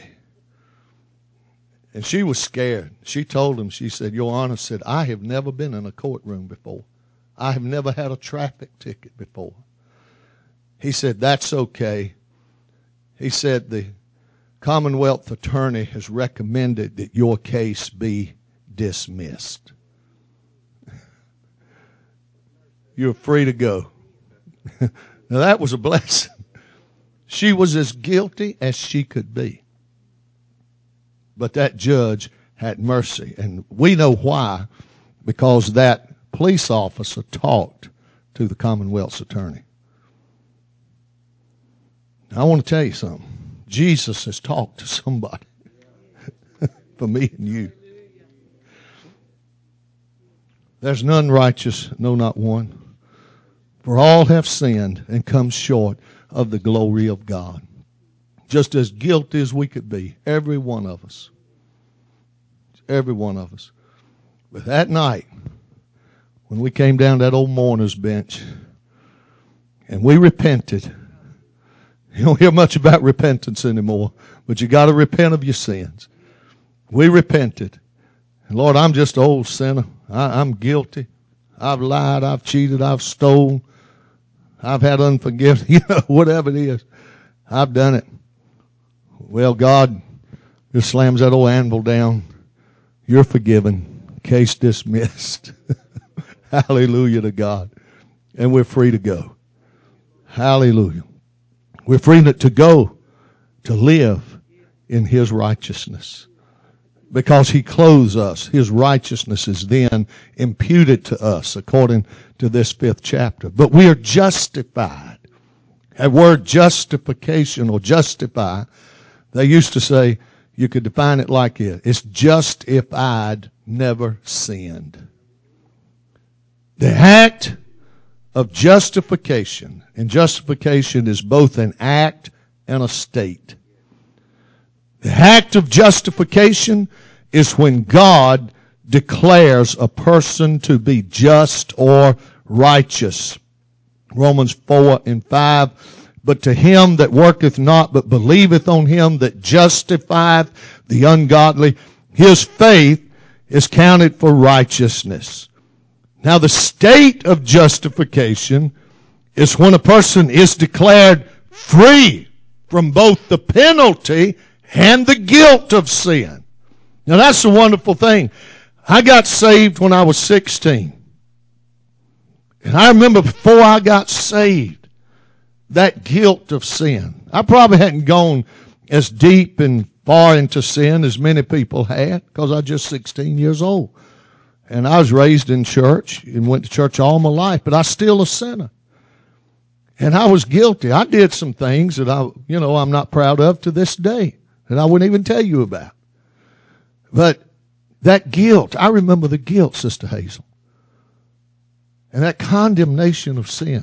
And she was scared. She told him, she said, Your Honor, said, I have never been in a courtroom before. I have never had a traffic ticket before. He said, that's okay. He said, the Commonwealth attorney has recommended that your case be dismissed. You're free to go. Now that was a blessing. She was as guilty as she could be. But that judge had mercy. And we know why. Because that police officer talked to the Commonwealth's attorney. Now, I want to tell you something. Jesus has talked to somebody. For me and you. There's none righteous, no, not one. For all have sinned and come short of the glory of God. Just as guilty as we could be, every one of us. Every one of us. But that night, when we came down that old mourner's bench, and we repented. You don't hear much about repentance anymore, but you got to repent of your sins. We repented. And Lord, I'm just an old sinner. I'm guilty. I've lied. I've cheated. I've stolen. I've had unforgiveness. Whatever it is. I've done it. Well, God just slams that old anvil down. You're forgiven. Case dismissed. Hallelujah to God. And we're free to go. Hallelujah. We're free to go, to live in His righteousness. Because He clothes us. His righteousness is then imputed to us according to this 5th chapter. But we are justified That word justification or justify, they used to say, you could define it like this. It's just if I'd never sinned. The act of justification, and justification is both an act and a state. The act of justification is when God declares a person to be just or righteous. Romans 4:5, but to him that worketh not, but believeth on him that justifieth the ungodly, his faith is counted for righteousness. Now the state of justification is when a person is declared free from both the penalty and the guilt of sin. Now that's a wonderful thing. I got saved when I was 16. And I remember before I got saved, that guilt of sin. I probably hadn't gone as deep and far into sin as many people had because I was just 16 years old. And I was raised in church and went to church all my life, but I was still a sinner. And I was guilty. I did some things that I'm not proud of to this day that I wouldn't even tell you about. But that guilt, I remember the guilt, Sister Hazel. And that condemnation of sin.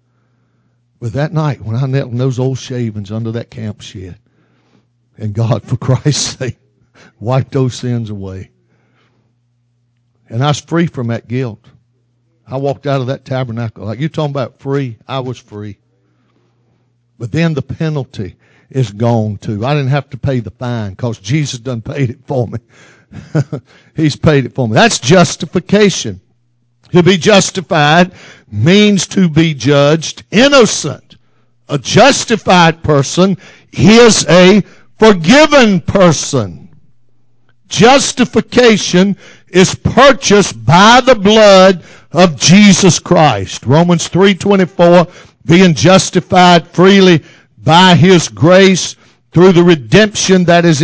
But that night when I knelt in those old shavings under that camp shed, and God, for Christ's sake, wiped those sins away. And I was free from that guilt. I walked out of that tabernacle. Like you're talking about free, I was free. But then the penalty is gone too. I didn't have to pay the fine because Jesus done paid it for me. He's paid it for me. That's justification. To be justified means to be judged innocent. A justified person is a forgiven person. Justification is purchased by the blood of Jesus Christ. Romans 3:24, being justified freely by his grace through the redemption that is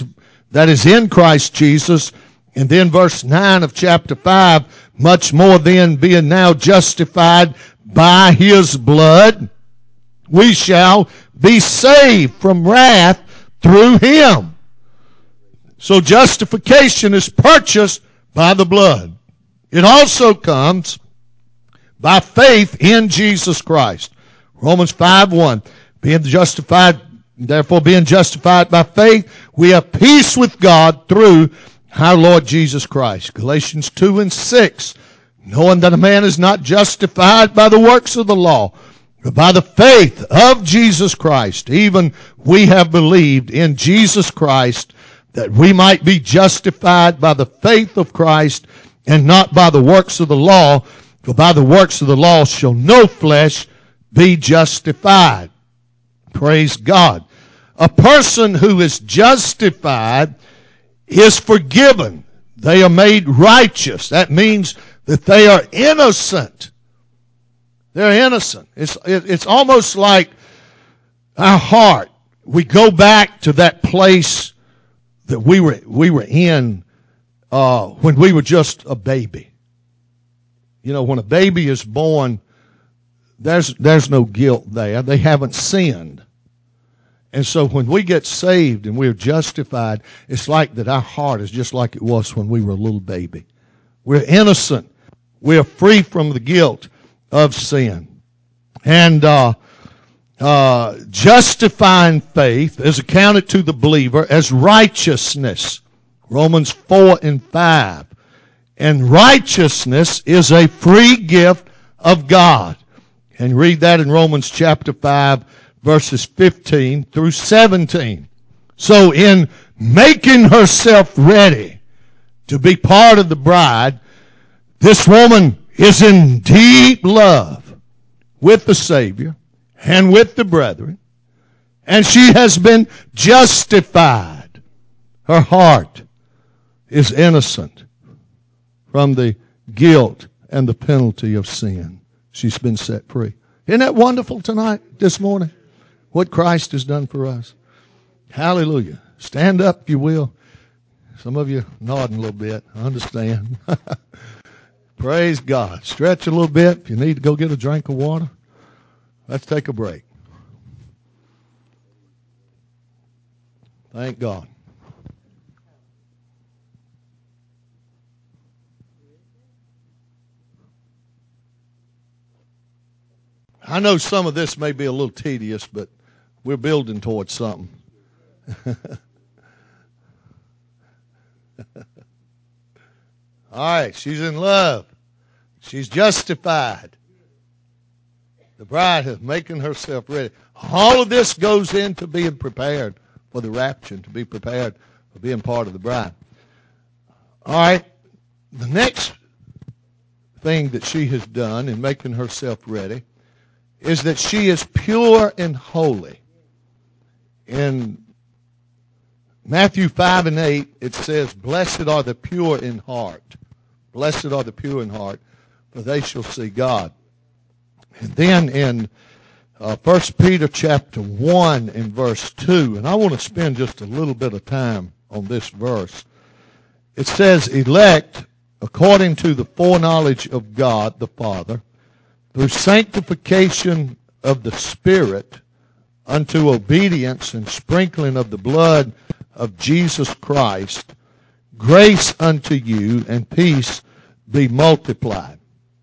in Christ Jesus. And then verse 9 of chapter 5, much more then being now justified by his blood, we shall be saved from wrath through him. So justification is purchased by the blood. It also comes by faith in Jesus Christ. Romans 5:1, therefore being justified by faith, we have peace with God through our Lord Jesus Christ. Galatians 2:6, knowing that a man is not justified by the works of the law, but by the faith of Jesus Christ. Even we have believed in Jesus Christ that we might be justified by the faith of Christ and not by the works of the law. For by the works of the law shall no flesh be justified. Praise God. A person who is justified is forgiven. They are made righteous. That means that they are innocent. They're innocent. It's almost like our heart. We go back to that place that we were in when we were just a baby. You know, when a baby is born, there's no guilt there. They haven't sinned. And so when we get saved and we're justified, it's like that our heart is just like it was when we were a little baby. We're innocent. We're free from the guilt of sin. And justifying faith is accounted to the believer as righteousness. Romans 4:5. And righteousness is a free gift of God. And read that in Romans chapter 5, verses 15 through 17. So in making herself ready to be part of the bride, this woman is in deep love with the Savior and with the brethren, and she has been justified. Her heart is innocent from the guilt and the penalty of sin. She's been set free. Isn't that wonderful tonight, this morning? What Christ has done for us. Hallelujah. Stand up, if you will. Some of you nodding a little bit. I understand. Praise God. Stretch a little bit. If you need to go get a drink of water, let's take a break. Thank God. I know some of this may be a little tedious, but we're building towards something. All right, she's in love. She's justified. The bride is making herself ready. All of this goes into being prepared for the rapture, to be prepared for being part of the bride. All right, the next thing that she has done in making herself ready is that she is pure and holy. In Matthew 5 and 8, it says, "Blessed are the pure in heart. Blessed are the pure in heart, for they shall see God." And then in 1 Peter chapter 1 and verse 2, and I want to spend just a little bit of time on this verse. It says, "Elect according to the foreknowledge of God the Father, through sanctification of the Spirit, unto obedience and sprinkling of the blood of Jesus Christ, grace unto you and peace be multiplied."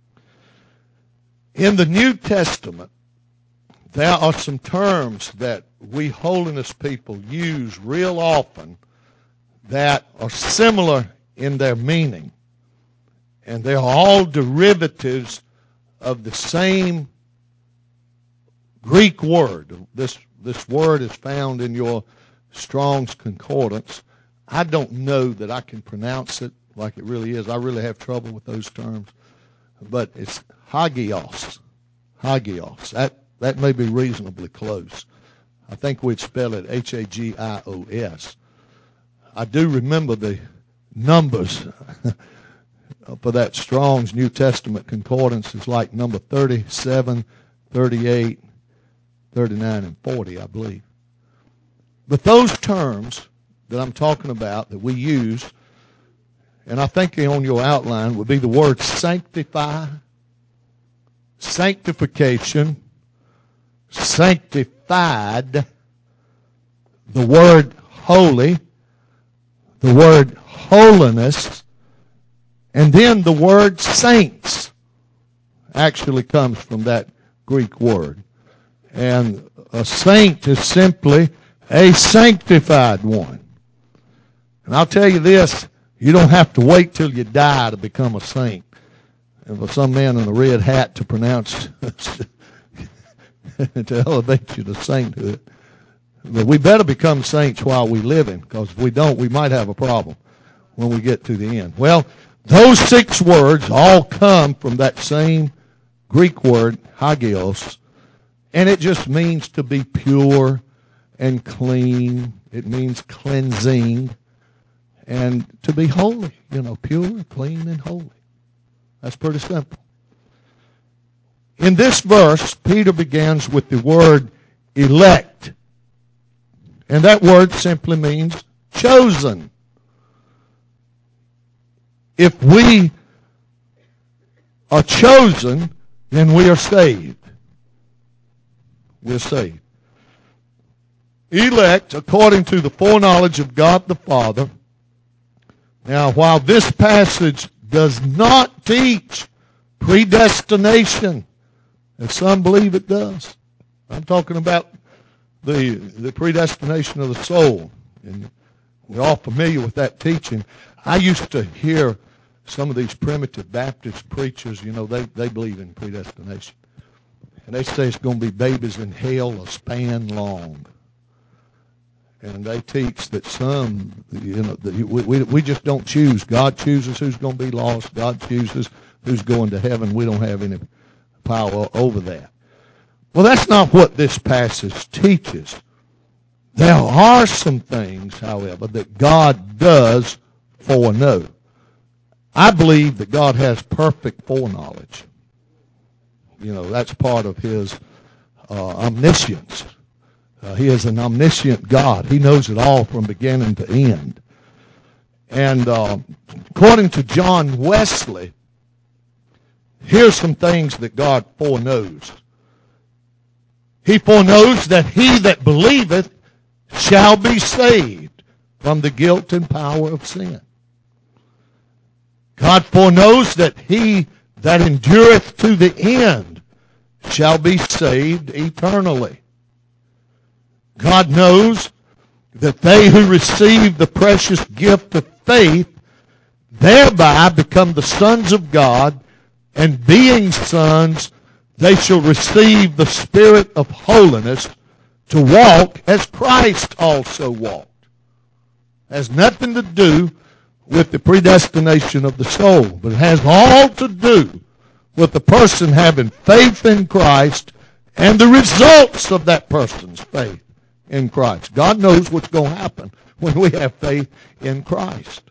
In the New Testament, there are some terms that we holiness people use real often that are similar in their meaning. And they're all derivatives of the same Greek word. This word is found in your Strong's Concordance. I don't know that I can pronounce it like it really is. I really have trouble with those terms. But it's hagios. Hagios. That may be reasonably close. I think we'd spell it Hagios. I do remember the numbers for that Strong's New Testament Concordance is like number 37, 38, 39, and 40, I believe. But those terms that I'm talking about that we use, and I think on your outline would be the word sanctify, sanctification, sanctified, the word holy, the word holiness, and then the word saints actually comes from that Greek word. And a saint is simply a sanctified one. And I'll tell you this, you don't have to wait till you die to become a saint. And for some man in a red hat to pronounce, to elevate you to sainthood. But we better become saints while we live in, because if we don't, we might have a problem when we get to the end. Well, those 6 words all come from that same Greek word, hagios, and it just means to be pure and clean. It means cleansing and to be holy, pure, clean, and holy. That's pretty simple. In this verse, Peter begins with the word elect, and that word simply means chosen. If we are chosen, then we are saved. We're saved. Elect according to the foreknowledge of God the Father. Now, while this passage does not teach predestination, as some believe it does, I'm talking about the predestination of the soul. And we're all familiar with that teaching. I used to hear some of these primitive Baptist preachers, they believe in predestination. And they say it's going to be babies in hell a span long. And they teach that some, we just don't choose. God chooses who's going to be lost. God chooses who's going to heaven. We don't have any power over that. Well, that's not what this passage teaches. There are some things, however, that God does foreknow. I believe that God has perfect foreknowledge. That's part of his omniscience. He is an omniscient God. He knows it all from beginning to end. And according to John Wesley, here's some things that God foreknows. He foreknows that he that believeth shall be saved from the guilt and power of sin. God foreknows that he that endureth to the end shall be saved eternally. God knows that they who receive the precious gift of faith thereby become the sons of God, and being sons, they shall receive the Spirit of holiness to walk as Christ also walked. Has nothing to do with the predestination of the soul, but it has all to do with the person having faith in Christ and the results of that person's faith in Christ. God knows what's going to happen when we have faith in Christ.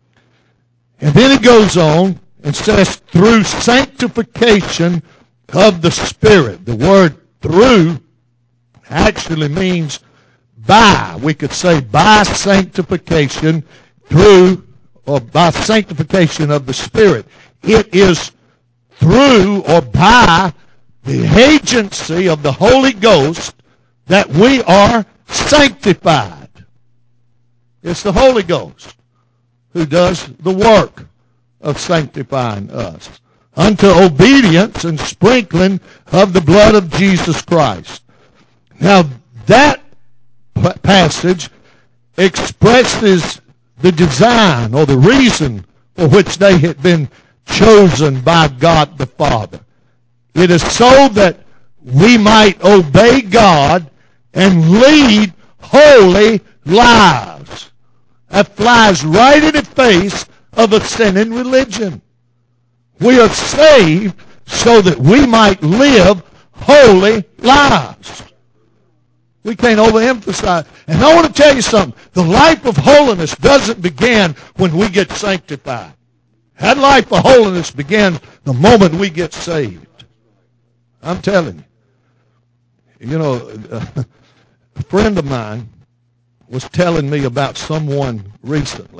And then it goes on and says, through sanctification of the Spirit. The word through actually means by. We could say by sanctification through, or by sanctification of the Spirit. It is through or by the agency of the Holy Ghost that we are sanctified. It's the Holy Ghost who does the work of sanctifying us unto obedience and sprinkling of the blood of Jesus Christ. Now, that passage expresses the design or the reason for which they had been chosen by God the Father. It is so that we might obey God and lead holy lives. That flies right in the face of a sinning religion. We are saved so that we might live holy lives. We can't overemphasize. And I want to tell you something. The life of holiness doesn't begin when we get sanctified. That life of holiness begins the moment we get saved. I'm telling you. You know, a friend of mine was telling me about someone recently.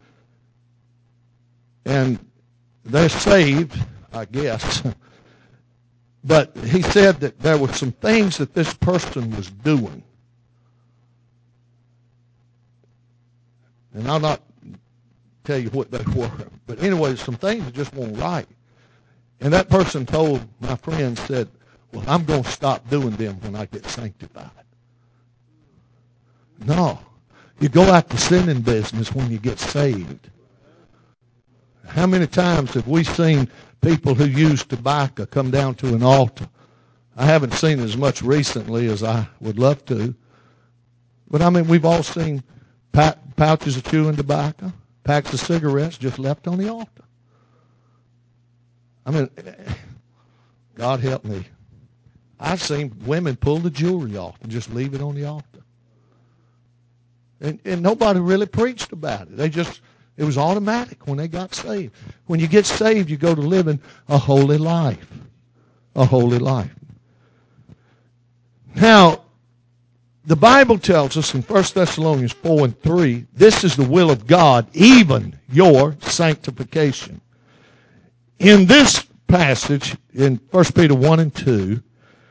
And they're saved, I guess. But he said that there were some things that this person was doing. And I'll not tell you what they were. But anyway, some things that just weren't right. And that person told my friend, said, well, I'm going to stop doing them when I get sanctified. No. You go out the sinning business when you get saved. How many times have we seen people who use tobacco come down to an altar? I haven't seen as much recently as I would love to. But I mean, we've all seen pouches of chewing tobacco, packs of cigarettes just left on the altar. I mean, God help me. I've seen women pull the jewelry off and just leave it on the altar. And nobody really preached about it. It was automatic when they got saved. When you get saved, you go to living a holy life. A holy life. Now, the Bible tells us in 1 Thessalonians 4:3, this is the will of God, even your sanctification. In this passage, in 1 Peter 1:2,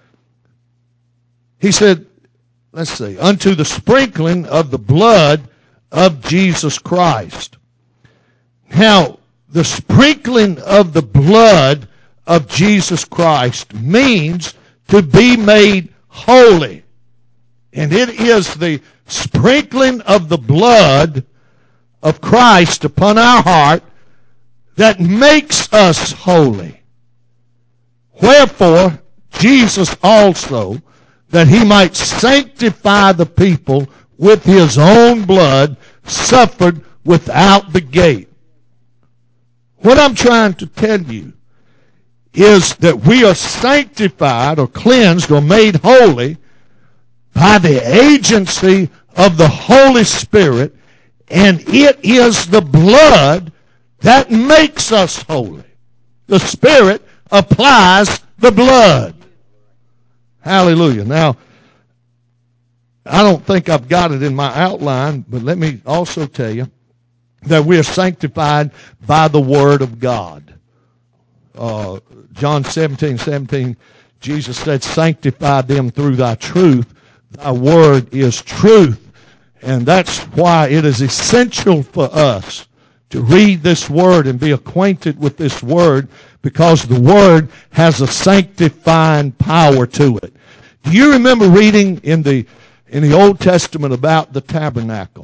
he said, let's see, unto the sprinkling of the blood of Jesus Christ. Now, the sprinkling of the blood of Jesus Christ means to be made holy. And it is the sprinkling of the blood of Christ upon our heart that makes us holy. Wherefore, Jesus also, that he might sanctify the people with his own blood, suffered without the gate. What I'm trying to tell you is that we are sanctified or cleansed or made holy by the agency of the Holy Spirit, and it is the blood that makes us holy. The Spirit applies the blood. Hallelujah. Now, I don't think I've got it in my outline, but let me also tell you that we are sanctified by the Word of God. John 17:17, Jesus said, sanctify them through thy truth. Thy word is truth. And that's why it is essential for us to read this Word and be acquainted with this Word, because the Word has a sanctifying power to it. Do you remember reading in the Old Testament about the tabernacle?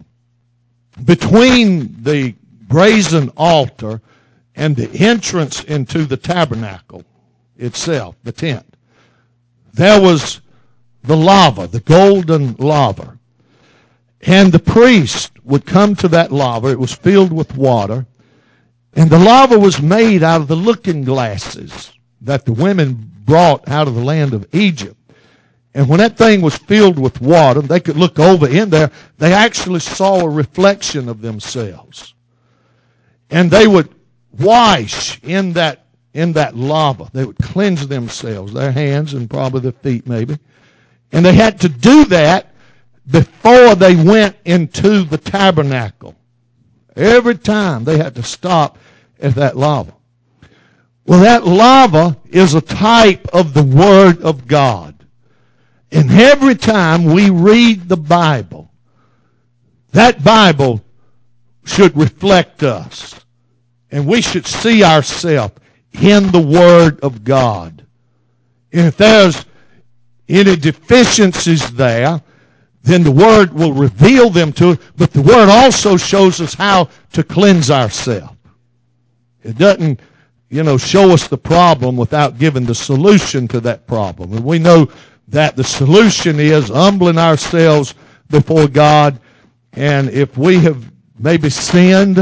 Between the brazen altar and the entrance into the tabernacle itself, the tent, there was the laver, the golden laver. And the priest would come to that laver. It was filled with water. And the laver was made out of the looking glasses that the women brought out of the land of Egypt. And when that thing was filled with water, they could look over in there. They actually saw a reflection of themselves. And they would wash in that lava. They would cleanse themselves, their hands and probably their feet maybe. And they had to do that before they went into the tabernacle. Every time they had to stop at that lava. Well, that lava is a type of the Word of God. And every time we read the Bible, that Bible should reflect us. And we should see ourselves in the Word of God. And if there's any deficiencies there, then the Word will reveal them to us. But the Word also shows us how to cleanse ourselves. It doesn't, show us the problem without giving the solution to that problem. And we know that the solution is humbling ourselves before God. And if we have maybe sinned,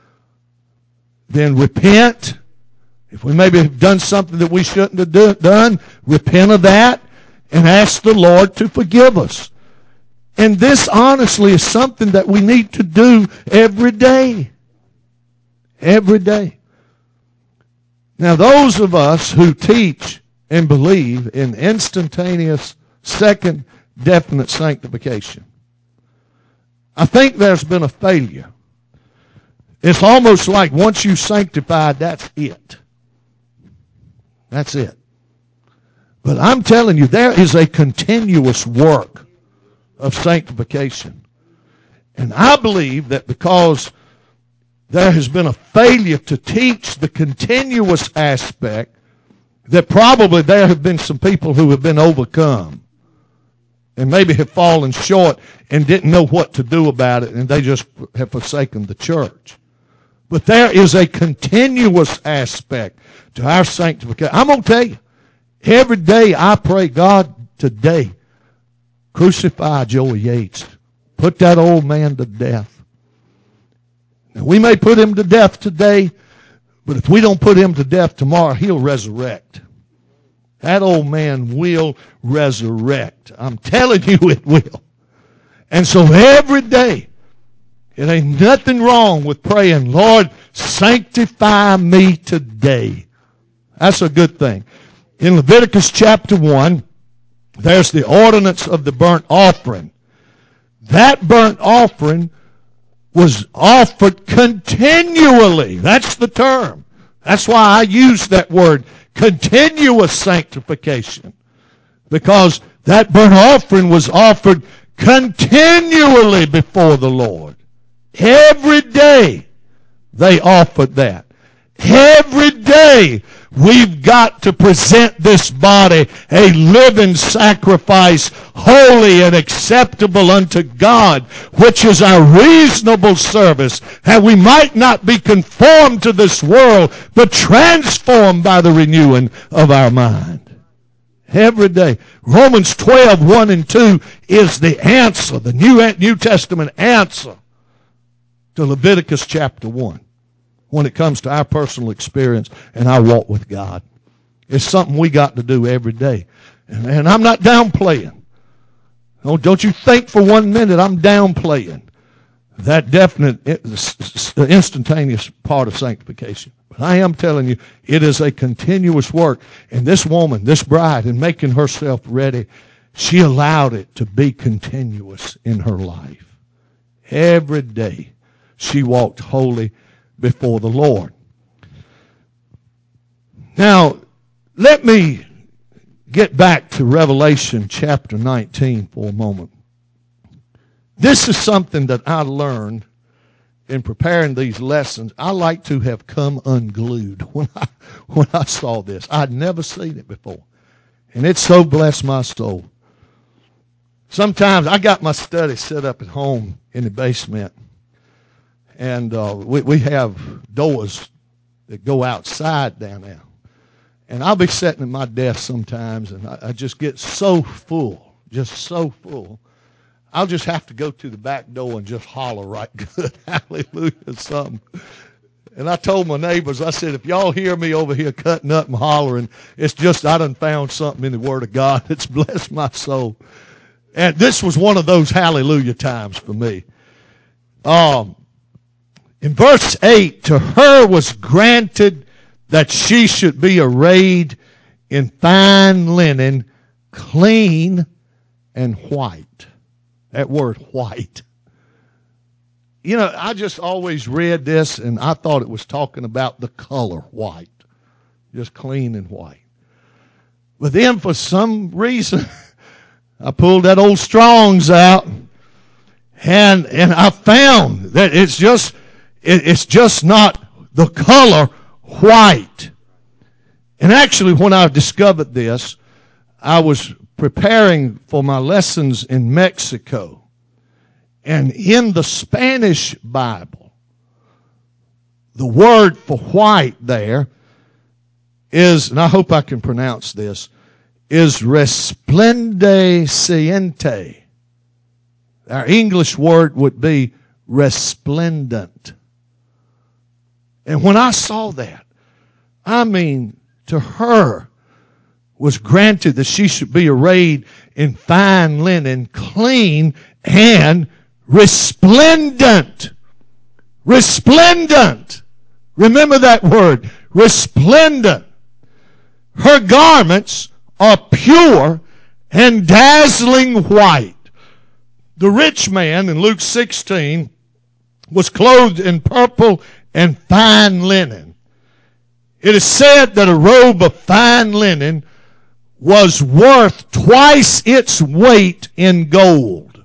then repent. If we maybe have done something that we shouldn't have done, repent of that and ask the Lord to forgive us. And this honestly is something that we need to do every day. Every day. Now, those of us who teach and believe in instantaneous, second, definite sanctification, I think there's been a failure. It's almost like once you sanctified, that's it. That's it. But I'm telling you, there is a continuous work of sanctification. And I believe that because there has been a failure to teach the continuous aspect, that probably there have been some people who have been overcome and maybe have fallen short and didn't know what to do about it, and they just have forsaken the church. But there is a continuous aspect to our sanctification. I'm going to tell you, every day I pray, God, today, crucify Joey Yates. Put that old man to death. Now, we may put him to death today, but if we don't put him to death tomorrow, he'll resurrect. That old man will resurrect. I'm telling you it will. And so every day, it ain't nothing wrong with praying, Lord, sanctify me today. That's a good thing. In Leviticus chapter 1, there's the ordinance of the burnt offering. That burnt offering was offered continually. That's the term. That's why I use that word, continuous sanctification. Because that burnt offering was offered continually before the Lord. Every day they offered that. Every day we've got to present this body a living sacrifice, holy and acceptable unto God, which is our reasonable service, that we might not be conformed to this world, but transformed by the renewing of our mind. Every day. Romans 12, 1 and 2 is the answer, the New Testament answer to Leviticus chapter 1. When it comes to our personal experience and our walk with God. It's something we got to do every day. And I'm not downplaying. Oh, don't you think for 1 minute I'm downplaying that definite instantaneous part of sanctification. But I am telling you, it is a continuous work. And this woman, this bride, in making herself ready, she allowed it to be continuous in her life. Every day she walked holy before the Lord. Now, let me get back to Revelation chapter 19 for a moment. This is something that I learned in preparing these lessons. I like to have come unglued when I saw this. I'd never seen it before. And it so blessed my soul. Sometimes I got my study set up at home in the basement. And we have doors that go outside down there. And I'll be sitting at my desk sometimes, and I just get so full, I'll just have to go to the back door and just holler right good, hallelujah, something. And I told my neighbors, I said, if y'all hear me over here cutting up and hollering, it's just I done found something in the Word of God that's blessed my soul. And this was one of those hallelujah times for me. In verse 8, to her was granted that she should be arrayed in fine linen, clean and white. That word white. You know, I just always read this and I thought it was talking about the color white. Just clean and white. But then for some reason, I pulled that old Strong's out and I found that it's just not the color white. And actually, when I discovered this, I was preparing for my lessons in Mexico. And in the Spanish Bible, the word for white there is, and I hope I can pronounce this, is resplandeciente. Our English word would be resplendent. And when I saw that, I mean, to her was granted that she should be arrayed in fine linen, clean and resplendent. Resplendent. Remember that word, resplendent. Her garments are pure and dazzling white. The rich man in Luke 16 was clothed in purple and fine linen. It is said that a robe of fine linen was worth twice its weight in gold.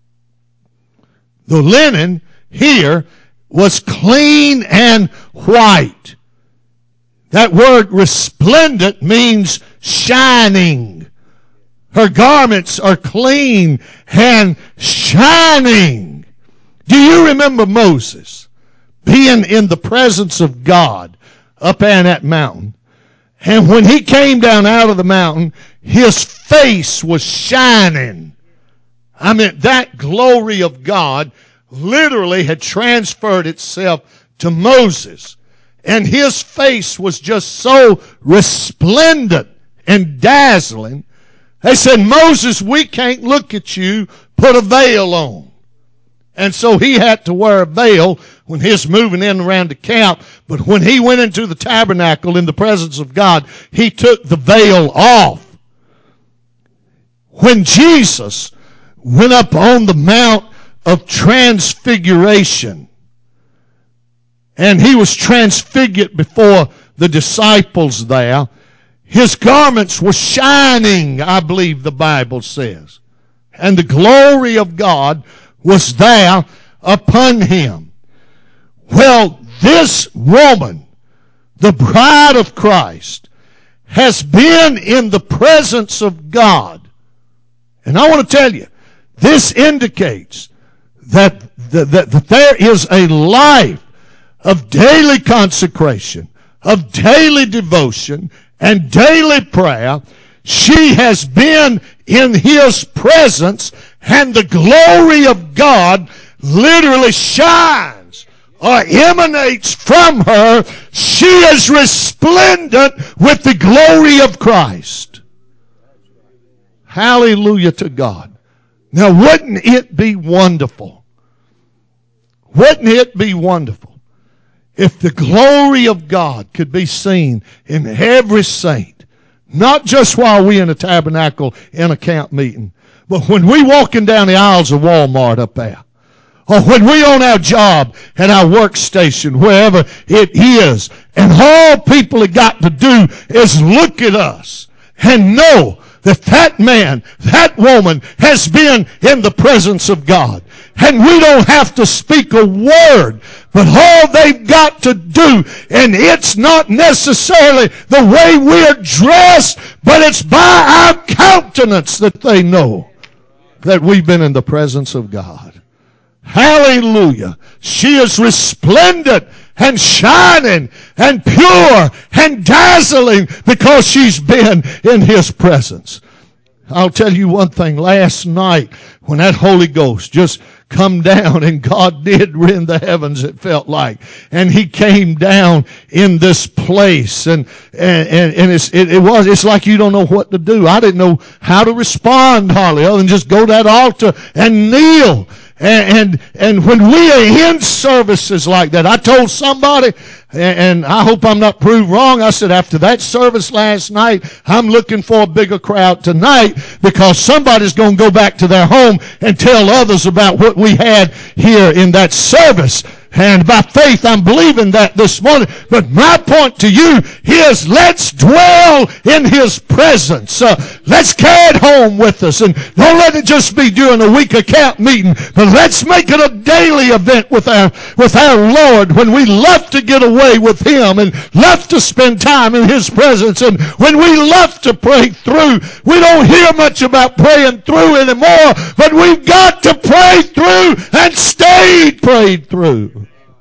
The linen here was clean and white. That word resplendent means shining. Her garments are clean and shining. Do you remember Moses being in the presence of God up on that mountain? And when he came down out of the mountain, his face was shining. I mean, that glory of God literally had transferred itself to Moses. And his face was just so resplendent and dazzling. They said, Moses, we can't look at you. Put a veil on. And so he had to wear a veil when he was moving in around the camp. But when he went into the tabernacle in the presence of God, he took the veil off. When Jesus went up on the Mount of Transfiguration, and he was transfigured before the disciples there, his garments were shining, I believe the Bible says. And the glory of God was there upon him. Well, this woman, the bride of Christ, has been in the presence of God. And I want to tell you, this indicates that there is a life of daily consecration, of daily devotion, and daily prayer. She has been in his presence, and the glory of God literally shines or emanates from her. She is resplendent with the glory of Christ. Hallelujah to God. Now, wouldn't it be wonderful? Wouldn't it be wonderful if the glory of God could be seen in every saint? Not just while we're in a tabernacle in a camp meeting, but when we walking down the aisles of Walmart up there, or when we on our job at our workstation, wherever it is, and all people have got to do is look at us and know that that man, that woman has been in the presence of God. And we don't have to speak a word, but all they've got to do, and it's not necessarily the way we're dressed, but it's by our countenance that they know that we've been in the presence of God. Hallelujah. She is resplendent and shining and pure and dazzling because she's been in His presence. I'll tell you one thing. Last night, when that Holy Ghost just come down, and God did rend the heavens, it felt like, and He came down in this place, and it's like you don't know what to do. I didn't know how to respond, hardly, other than just go to that altar and kneel. And when we are in services like that, I told somebody, and I hope I'm not proved wrong, I said after that service last night, I'm looking for a bigger crowd tonight, because somebody's going to go back to their home and tell others about what we had here in that service. And by faith, I'm believing that this morning. But my point to you is, let's dwell in His presence. Let's carry it home with us. And don't let it just be during a week of camp meeting, but let's make it a daily event with our Lord, when we love to get away with Him and love to spend time in His presence. And when we love to pray through, we don't hear much about praying through anymore, but we've got to pray through and stay prayed through.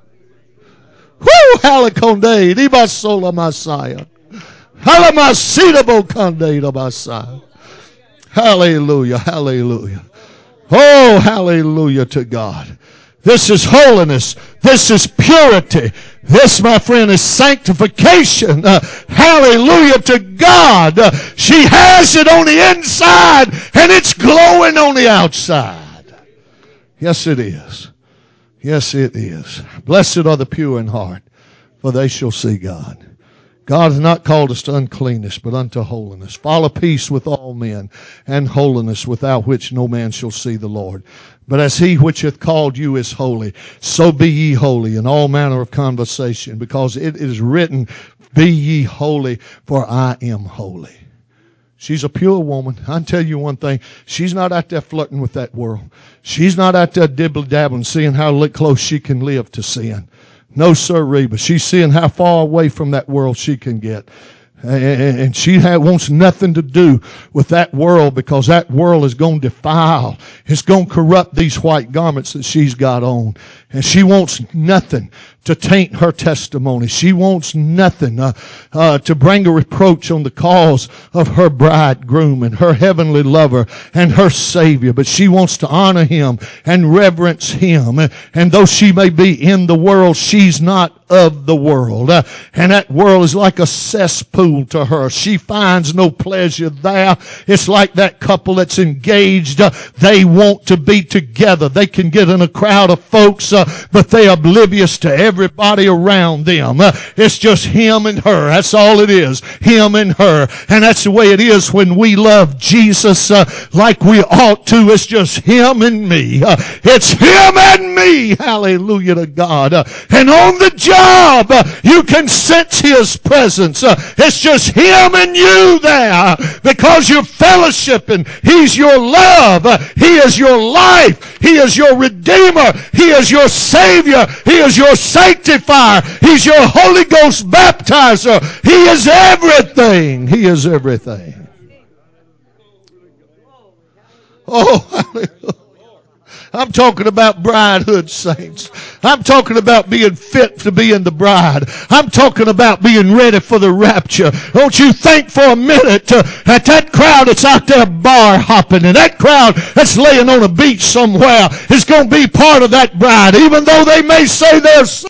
Woo! Halakonde, Ibasola Messiah. Halamasitabo Kande Messiah. Hallelujah, hallelujah. Oh, hallelujah to God. This is holiness. This is purity. This, my friend, is sanctification. Hallelujah to God. She has it on the inside, and it's glowing on the outside. Yes, it is. Yes, it is. Blessed are the pure in heart, for they shall see God. God has not called us to uncleanness, but unto holiness. Follow peace with all men, and holiness, without which no man shall see the Lord. But as He which hath called you is holy, so be ye holy in all manner of conversation, because it is written, be ye holy, for I am holy. She's a pure woman. I can tell you one thing. She's not out there flirting with that world. She's not out there dibbly-dabbling, seeing how close she can live to sin. No, sirree, but she's seeing how far away from that world she can get. And she wants nothing to do with that world, because that world is going to defile. It's going to corrupt these white garments that she's got on. And she wants nothing to taint her testimony. She wants nothing to bring a reproach on the cause of her bridegroom and her heavenly lover and her Savior. But she wants to honor Him and reverence Him. And though she may be in the world, she's not of the world. And that world is like a cesspool to her. She finds no pleasure there. It's like that couple that's engaged. They want to be together. They can get in a crowd of folks, but they're oblivious to everybody around them. It's just him and her. That's all it is. Him and her. And that's the way it is when we love Jesus like we ought to. It's just Him and me. It's Him and me. Hallelujah to God. And on the job, you can sense His presence. It's just Him and you there, because you're fellowshipping. He's your love. He is your life. He is your Redeemer. He is your Savior. He is your sanctifier. He's your Holy Ghost baptizer. He is everything. He is everything. Oh, hallelujah. I'm talking about bridehood, saints. I'm talking about being fit to be in the bride. I'm talking about being ready for the rapture. Don't you think for a minute that crowd that's out there bar hopping, and that crowd that's laying on a beach somewhere is going to be part of that bride, even though they may say they're